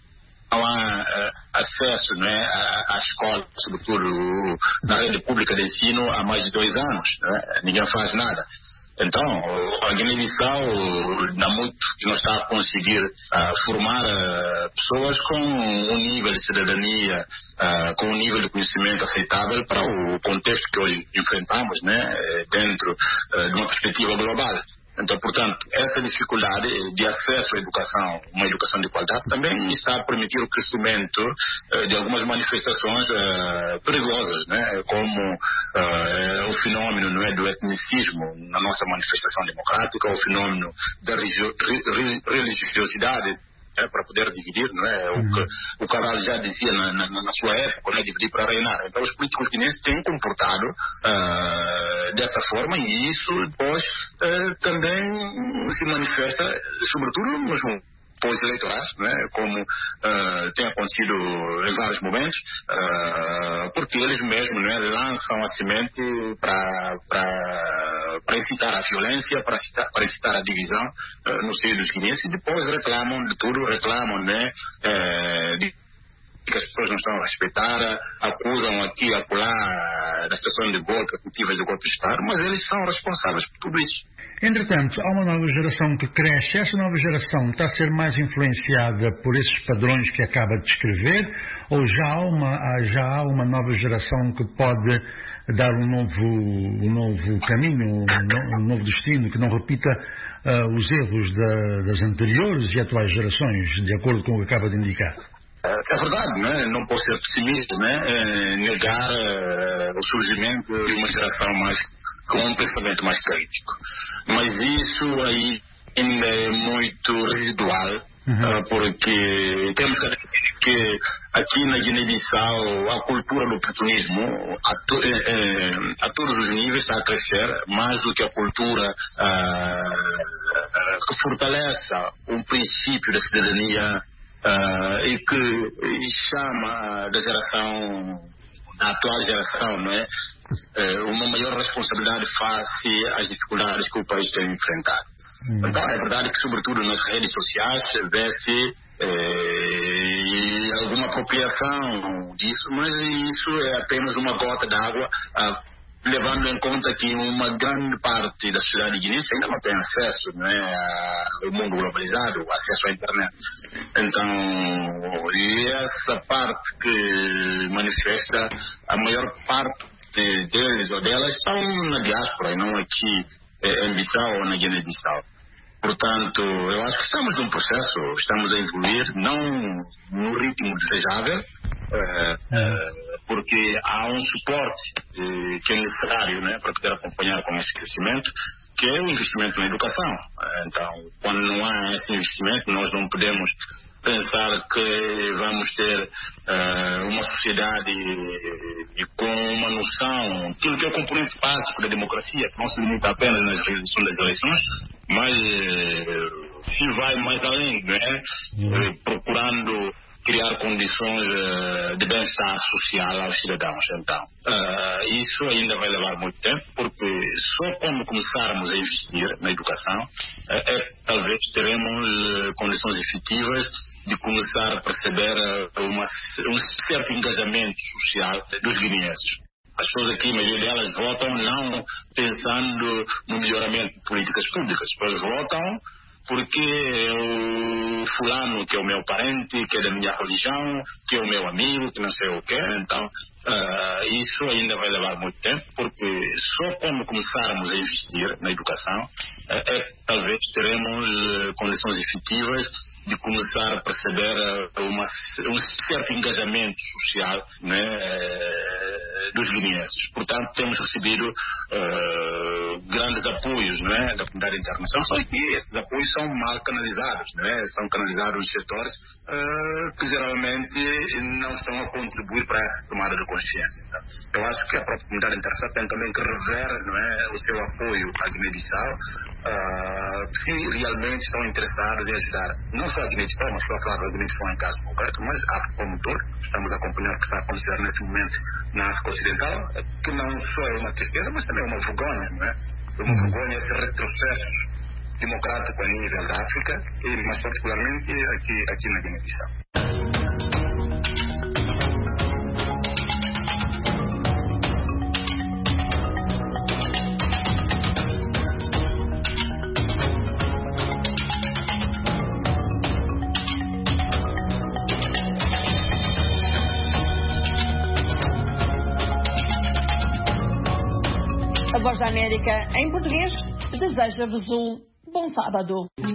não há uh, acesso, não é, à, à escola, sobretudo na rede pública de ensino, há mais de dois anos. Não é? Ninguém faz nada. Então, a Guiné-Bissau não muito que não está a conseguir uh, formar uh, pessoas com um nível de cidadania, uh, com um nível de conhecimento aceitável para o contexto que hoje enfrentamos, né, dentro uh, de uma perspectiva global. Então, portanto, essa dificuldade de acesso à educação, uma educação de qualidade, também está a permitir o crescimento uh, de algumas manifestações uh, perigosas, né? Como uh, o fenômeno, não é, do etnicismo na nossa manifestação democrática, o fenômeno da religiosidade, é, para poder dividir, não é? O que o Cabral já dizia na, na, na sua época, né? Dividir para reinar. Então os políticos guineenses têm comportado uh, dessa forma, e isso depois uh, também se manifesta, sobretudo nos pós-eleitorais, né? Como uh, tem acontecido em vários momentos, uh, porque eles mesmos, né, lançam a semente para para incitar a violência, para incitar, para incitar a divisão uh, no seio dos guineenses, e depois reclamam de tudo, reclamam, né, uh, de que as pessoas não estão a respeitar, acusam aqui e acolá da situação de golpe, tentativas de golpe de Estado, mas eles são responsáveis por tudo isso. Entretanto, há uma nova geração que cresce. Essa nova geração está a ser mais influenciada por esses padrões que acaba de descrever, ou já há uma, já há uma nova geração que pode dar um novo, um novo caminho, um, um novo destino, que não repita uh, os erros da, das anteriores e atuais gerações, de acordo com o que acaba de indicar? É verdade, né? Não posso ser pessimista, né? É negar uh, o surgimento de uma geração mais com um pensamento mais crítico. Mas isso aí ainda é muito residual, uhum. uh, porque temos que admitir que aqui na Guiné-Bissau a cultura do oportunismo a, to, eh, a todos os níveis está a crescer, mais do que a cultura uh, que fortaleça um princípio da cidadania uh, e que chama da geração, da atual geração, não é? Uma maior responsabilidade face às dificuldades que o país tem enfrentado. Hum. Então é verdade que, sobretudo nas redes sociais, vê-se eh, alguma apropriação disso, mas isso é apenas uma gota d'água, ah, levando em conta que uma grande parte da sociedade guineense ainda não tem acesso, não é, ao mundo globalizado, acesso à internet. Então, e essa parte que manifesta a maior parte De, deles ou delas estão na diáspora e não aqui eh, em Bissau ou na Guiné-Bissau. Portanto, eu acho que estamos num processo, estamos a evoluir, não no ritmo desejável, eh, eh, porque há um suporte eh, que é necessário, né, para poder acompanhar com esse crescimento, que é o investimento na educação. Então, quando não há esse investimento, nós não podemos pensar que vamos ter uh, uma sociedade uh, com uma noção, aquilo que é o componente básico da democracia, que não se limita apenas na realização das eleições, mas uh, se vai mais além, não é? Uhum. Uh, procurando criar condições uh, de bem-estar social aos cidadãos. Então, uh, isso ainda vai levar muito tempo, porque só quando começarmos a investir na educação uh, é que talvez teremos uh, condições efetivas de começar a perceber uh, uma, um certo engajamento social dos guineenses. As pessoas aqui, a maioria delas, votam não pensando no melhoramento de políticas públicas. As pessoas votam porque o fulano, que é o meu parente, que é da minha religião, que é o meu amigo, que não sei o quê. Então, uh, isso ainda vai levar muito tempo, porque só quando começarmos a investir na educação uh, é que talvez teremos uh, condições efetivas de começar a perceber uh, uma, um certo engajamento social, né, uh, dos guineenses. Portanto, temos recebido uh, grandes apoios, né, da comunidade internacional, só que esses apoios são mal canalizados, né, são canalizados em setores uh, que geralmente não estão a contribuir para essa tomada de consciência. Então, eu acho que a própria comunidade internacional tem também que rever, não é, o seu apoio à Guiné-Bissau, uh, se realmente estão interessados em ajudar não só a Guiné-Bissau, mas estou a falar da Guiné-Bissau em caso concreto, mas a África como um todo. Estamos a acompanhar o que está a acontecer neste momento na África Ocidental, que não só é uma tristeza, mas também é uma vergonha, não é? É uma vergonha esse retrocesso democrático a nível da África, e mais particularmente aqui, aqui na Guiné-Bissau. A Voz da América, em português, deseja-vos um bom sábado.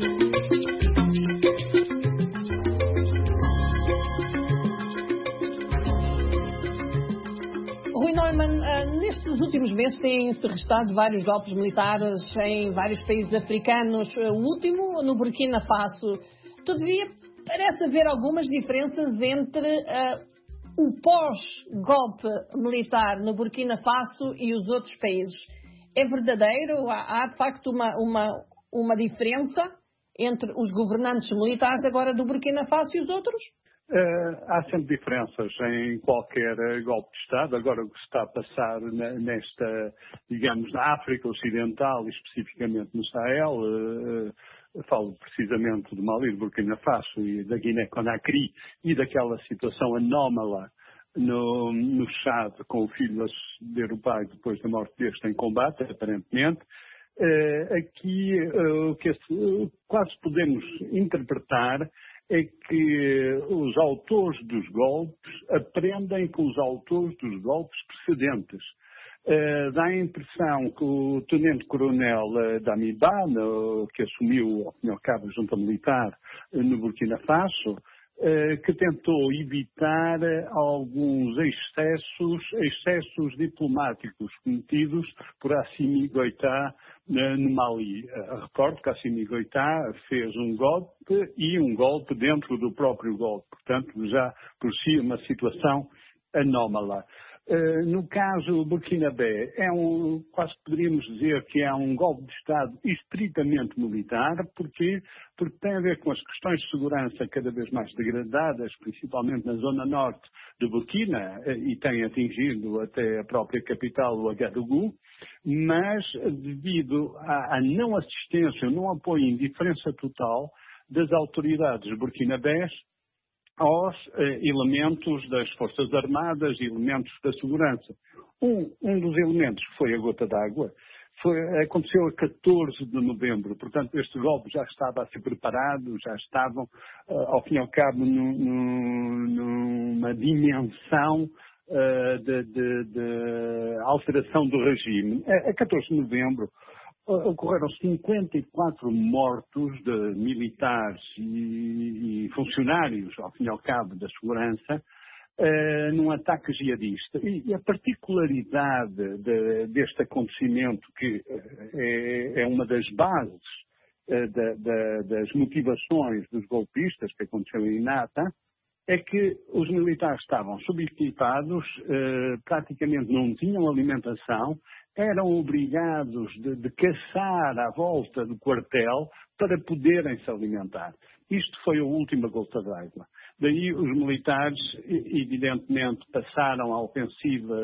Rui Neumann, nestes últimos meses têm-se registrado vários golpes militares em vários países africanos, o último no Burkina Faso. Todavia, parece haver algumas diferenças entre uh, o pós-golpe militar no Burkina Faso e os outros países. É verdadeiro? Há, há de facto uma, uma, uma diferença entre os governantes militares agora do Burkina Faso e os outros? Uh, há sempre diferenças em qualquer uh, golpe de Estado. Agora o que se está a passar na, nesta, digamos, na África Ocidental, especificamente no Sahel, uh, uh, falo precisamente do Mali, do Burkina Faso e da Guiné-Conakry e daquela situação anómala no, no Chad com o filho a suceder o pai depois da morte deste em combate, aparentemente. Uh, aqui uh, o que uh, quase podemos interpretar é que os autores dos golpes aprendem com os autores dos golpes precedentes. Uh, dá a impressão que o tenente-coronel uh, Damiba, no, que assumiu, ao fim e ao cabo, a junta militar uh, no Burkina Faso, uh, que tentou evitar uh, alguns excessos, excessos diplomáticos cometidos por Assimi Goïta no Mali. Recordo que Assimi Goïta fez um golpe e um golpe dentro do próprio golpe. Portanto, já por si uma situação anómala. Uh, no caso burkinabé, é um, quase poderíamos dizer que é um golpe de Estado estritamente militar, porque, porque tem a ver com as questões de segurança cada vez mais degradadas, principalmente na zona norte de Burkina, uh, e tem atingido até a própria capital, o Agadougou, mas devido à, à não assistência, não apoio e indiferença total das autoridades burkinabés aos eh, elementos das Forças Armadas e elementos da segurança. Um, um dos elementos foi a gota d'água, foi, aconteceu a catorze de novembro, portanto este golpe já estava a ser preparado, já estavam, uh, ao fim e ao cabo, num, num, numa dimensão uh, de, de, de alteração do regime. A, a catorze de novembro, ocorreram cinquenta e quatro mortos de militares e, e funcionários, ao fim e ao cabo, da segurança, uh, num ataque jihadista. E, e a particularidade de, deste acontecimento, que uh, é, é uma das bases uh, da, da, das motivações dos golpistas, que aconteceu em Nata, é que os militares estavam subequipados, uh, praticamente não tinham alimentação, eram obrigados de, de caçar à volta do quartel para poderem se alimentar. Isto foi a última gota d'água. Daí os militares, evidentemente, passaram a ofensiva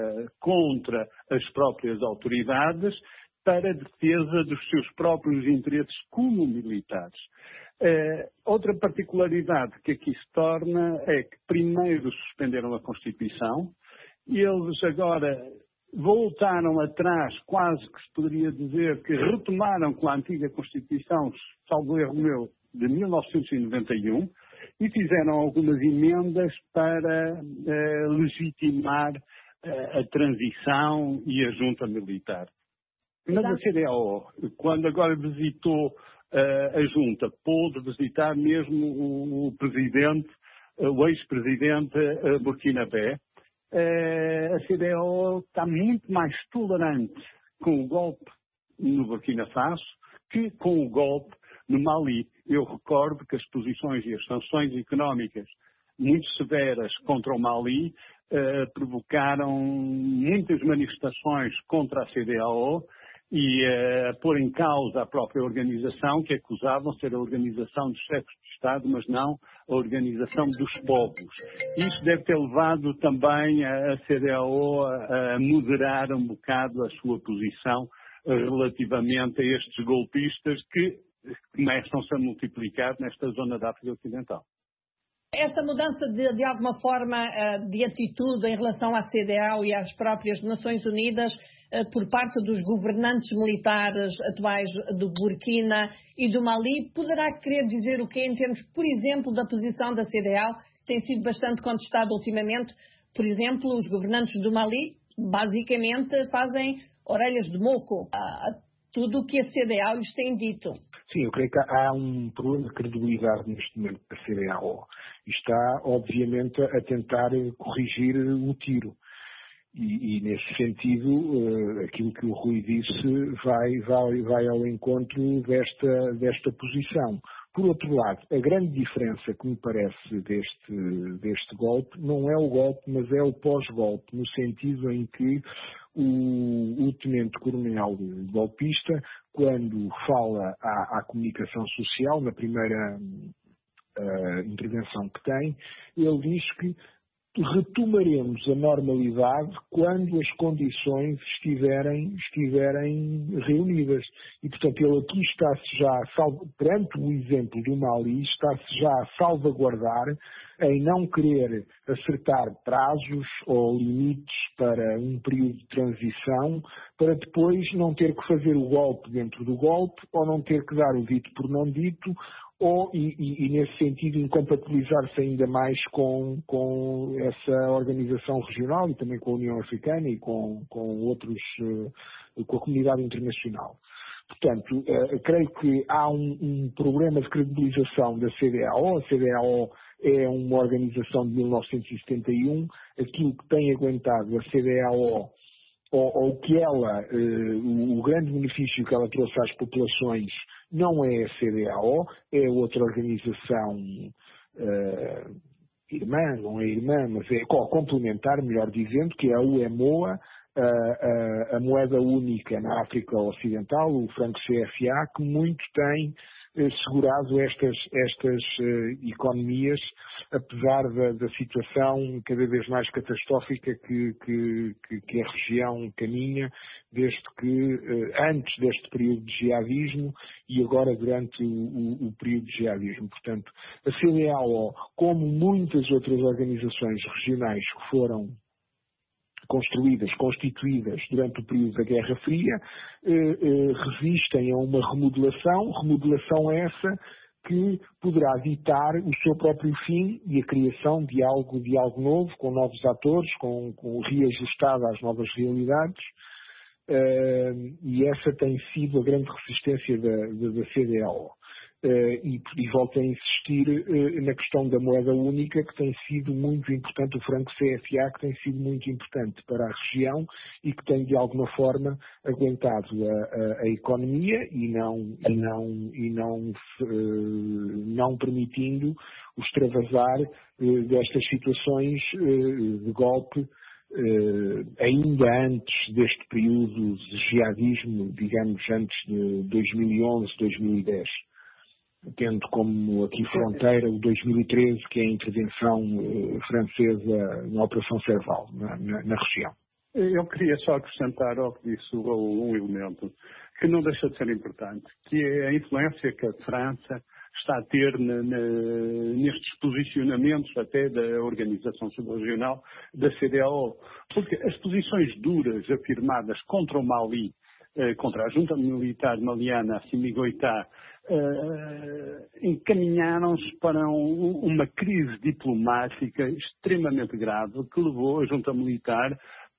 contra as próprias autoridades para a defesa dos seus próprios interesses como militares. Uh, outra particularidade que aqui se torna é que primeiro suspenderam a Constituição e eles agora voltaram atrás, quase que se poderia dizer que retomaram com a antiga Constituição, salvo erro meu, de mil novecentos e noventa e um, e fizeram algumas emendas para uh, legitimar uh, a transição e a junta militar. Mas a C D A O, quando agora visitou uh, a junta, pôde visitar mesmo o, o presidente, uh, o ex-presidente uh, burkinabé. Uh, a C D A O está muito mais tolerante com o golpe no Burkina Faso que com o golpe no Mali. Eu recordo que as posições e as sanções económicas muito severas contra o Mali uh, provocaram muitas manifestações contra a C D A O e uh, pôr em causa a própria organização, que acusavam ser a organização dos chefes de Estado, mas não a organização dos povos. Isso deve ter levado também a C D A O a moderar um bocado a sua posição relativamente a estes golpistas que começam-se a multiplicar nesta zona da África Ocidental. Esta mudança de, de alguma forma de atitude em relação à C D A O e às próprias Nações Unidas por parte dos governantes militares atuais do Burkina e do Mali poderá querer dizer o quê em termos, por exemplo, da posição da C D A O, que tem sido bastante contestada ultimamente? Por exemplo, os governantes do Mali basicamente fazem orelhas de moco a, a tudo o que a C D A O lhes tem dito. Sim, eu creio que há um problema de credibilidade neste momento da C D A O. E está, obviamente, a tentar corrigir o tiro. E, e nesse sentido, uh, aquilo que o Rui disse vai, vai, vai ao encontro desta, desta posição. Por outro lado, a grande diferença que me parece deste, deste golpe não é o golpe, mas é o pós-golpe, no sentido em que o, o tenente-coronel golpista, quando fala à, à comunicação social, na primeira uh, intervenção que tem, ele diz que retomaremos a normalidade quando as condições estiverem, estiverem reunidas. E, portanto, ele aqui está-se já, perante o exemplo do Mali, está-se já a salvaguardar em não querer acertar prazos ou limites para um período de transição, para depois não ter que fazer o golpe dentro do golpe, ou não ter que dar o dito por não dito, ou, e, e, e nesse sentido, incompatibilizar-se ainda mais com, com essa organização regional e também com a União Africana e com, com outros, uh, com a comunidade internacional. Portanto, uh, creio que há um, um problema de credibilização da C D A O. A C D A O é uma organização de mil novecentos e setenta e um. Aquilo que tem aguentado a C D A O, ou, ou que ela, uh, o, o grande benefício que ela trouxe às populações, não é a C D A O, é outra organização uh, irmã, não é irmã, mas é complementar, melhor dizendo, que é a U E M O A, a, a, a moeda única na África Ocidental, o franco C F A, que muito tem uh, segurado estas, estas uh, economias, apesar da, da situação cada vez mais catastrófica que, que, que, que a região caminha, desde que, antes deste período de jihadismo e agora durante o, o, o período de jihadismo. Portanto, a C D A O, como muitas outras organizações regionais que foram construídas, constituídas durante o período da Guerra Fria, eh, eh, resistem a uma remodelação, remodelação essa que poderá ditar o seu próprio fim e a criação de algo, de algo novo, com novos atores, com, com reajustado às novas realidades. Uh, e essa tem sido a grande resistência da, da, da C D A O. Uh, e, e volto a insistir uh, na questão da moeda única, que tem sido muito importante, o franco C F A, que tem sido muito importante para a região e que tem de alguma forma aguentado a, a, a economia e não, e não, e não, uh, não permitindo o extravasar uh, destas situações uh, de golpe. Uh, ainda antes deste período de jihadismo, digamos antes de dois mil e onze, dois mil e dez, tendo como aqui fronteira o dois mil e treze, que é a intervenção uh, francesa na Operação Serval, na, na, na região. Eu queria só acrescentar ao que disse um elemento que não deixa de ser importante, que é a influência que a França está a ter na, na, nestes posicionamentos até da Organização Subregional da C D A O. Porque as posições duras afirmadas contra o Mali, eh, contra a junta militar maliana, Assimi Goïta, eh, encaminharam-se para um, uma crise diplomática extremamente grave que levou a junta militar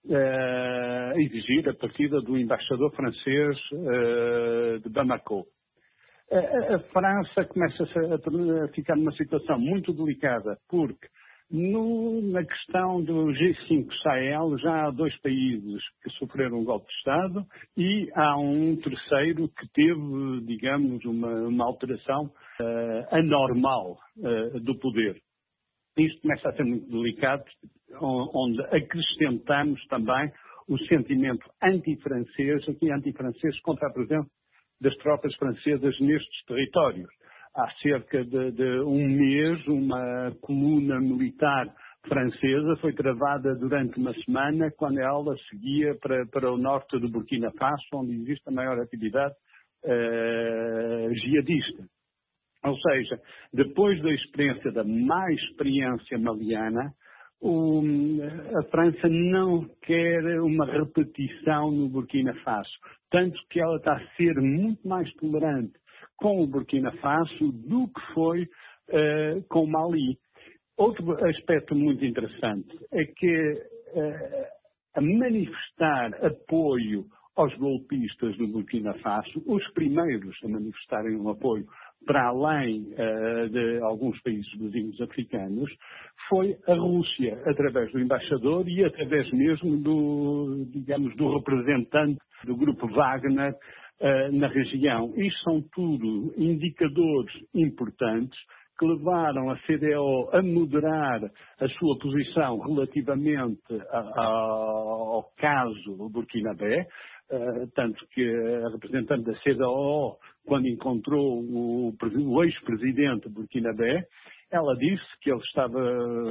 eh, a exigir a partida do embaixador francês eh, de Bamako. A, a França começa a, a ficar numa situação muito delicada, porque no, na questão do G cinco Sahel já há dois países que sofreram um golpe de Estado e há um terceiro que teve, digamos, uma, uma alteração uh, anormal uh, do poder. Isto começa a ser muito delicado, onde acrescentamos também o sentimento anti-francês, aqui anti-francês contra a presença das tropas francesas nestes territórios. Há cerca de, de um mês, uma coluna militar francesa foi travada durante uma semana quando ela seguia para, para o norte do Burkina Faso, onde existe a maior atividade uh, jihadista. Ou seja, depois da experiência, da má experiência maliana, O, a França não quer uma repetição no Burkina Faso, tanto que ela está a ser muito mais tolerante com o Burkina Faso do que foi uh, com o Mali. Outro aspecto muito interessante é que uh, a manifestar apoio aos golpistas do Burkina Faso, os primeiros a manifestarem um apoio para além uh, de alguns países vizinhos africanos, foi a Rússia, através do embaixador e através mesmo do, digamos, do representante do grupo Wagner uh, na região. Isto são tudo indicadores importantes que levaram a C D A O a moderar a sua posição relativamente a, a, ao caso Burkinabé, uh, tanto que a representante da C D A O, quando encontrou o, o ex-presidente Burkinabé, ela disse que ele estava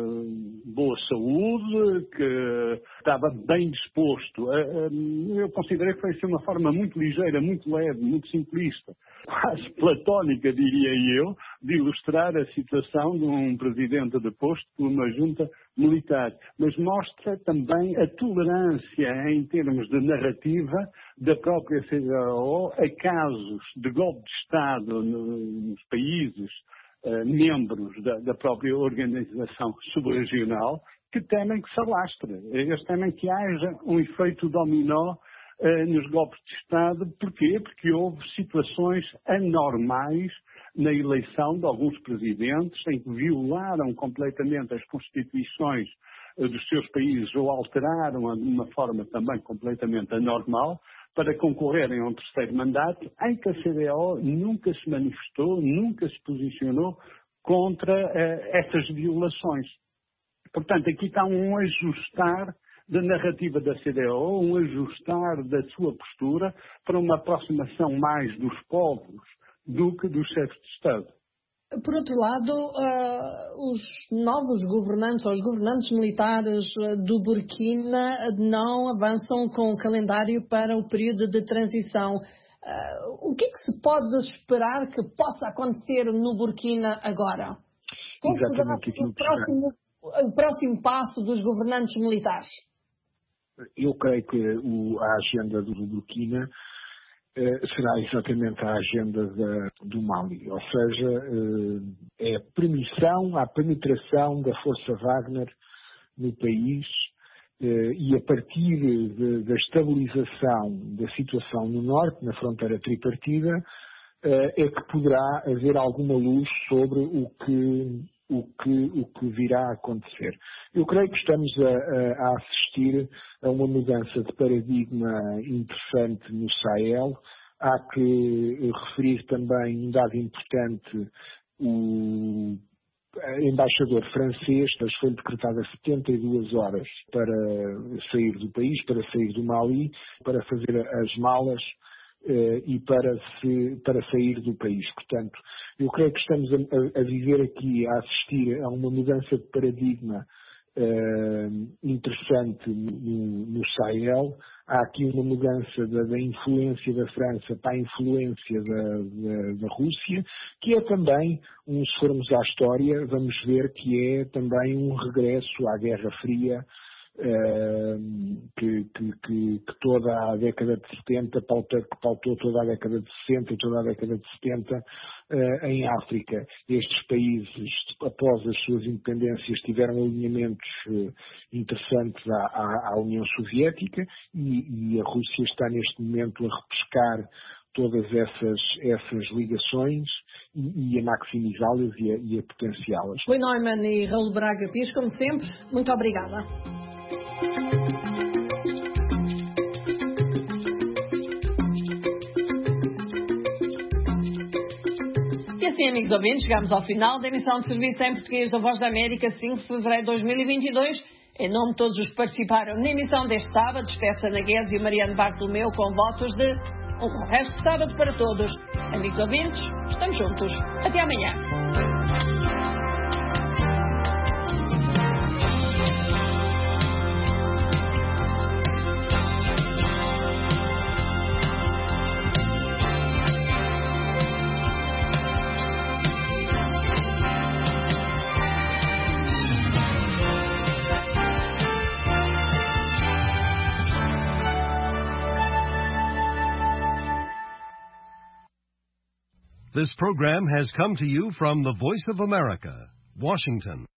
em boa saúde, que estava bem disposto. Eu considerei que foi assim uma forma muito ligeira, muito leve, muito simplista, quase platónica, diria eu, de ilustrar a situação de um presidente deposto por uma junta militar. Mas mostra também a tolerância em termos de narrativa da própria C D A O a casos de golpe de Estado nos países Uh, membros da, da própria organização subregional que temem que se alastre. Eles temem que haja um efeito dominó uh, nos golpes de Estado. Porquê? Porque houve situações anormais na eleição de alguns presidentes em que violaram completamente as constituições uh, dos seus países ou alteraram-a de uma forma também completamente anormal para concorrerem a um terceiro mandato, em que a C D A O nunca se manifestou, nunca se posicionou contra uh, essas violações. Portanto, aqui está um ajustar da narrativa da C D A O, um ajustar da sua postura para uma aproximação mais dos povos do que dos chefes de Estado. Por outro lado, uh, os novos governantes, ou os governantes militares do Burkina não avançam com o calendário para o período de transição. Uh, o que é que se pode esperar que possa acontecer no Burkina agora? Qual será o próximo, o próximo passo dos governantes militares? Eu creio que o, a agenda do Burkina será exatamente a agenda da, do Mali, ou seja, é a permissão, a penetração da força Wagner no país e a partir de, da estabilização da situação no norte, na fronteira tripartida, é que poderá haver alguma luz sobre o que, o que, o que virá a acontecer. Eu creio que estamos a, a assistir a uma mudança de paradigma interessante no Sahel. Há que referir também um dado importante, o embaixador francês foi decretado a setenta e duas horas para sair do país, para sair do Mali, para fazer as malas Uh, e para, se, para sair do país. Portanto, eu creio que estamos a, a viver aqui, a assistir a uma mudança de paradigma uh, interessante no, no Sahel. Há aqui uma mudança da, da influência da França para a influência da, da, da Rússia, que é também, um, se formos à história, vamos ver que é também um regresso à Guerra Fria, Uh, que, que, que, que toda a década de setenta, pautou, que pautou toda a década de sessenta e toda a década de setenta uh, em África. Estes países, após as suas independências, tiveram alinhamentos uh, interessantes à, à, à União Soviética e, e a Rússia está neste momento a repescar todas essas, essas ligações e, e a maximizá-las e a, e a potenciá-las. Rui Neumann e Raul Braga Pires, como sempre, muito obrigada. E assim, amigos ouvintes, chegamos ao final da emissão de serviço em português da Voz da América, cinco de fevereiro de dois mil e vinte e dois. Em nome de todos os que participaram na emissão deste sábado, despeço Ana Guedes e Mariano Bartolomeu com votos de um bom resto de sábado para todos. Amigos ouvintes, estamos juntos. Até amanhã. This program has come to you from the Voice of America, Washington.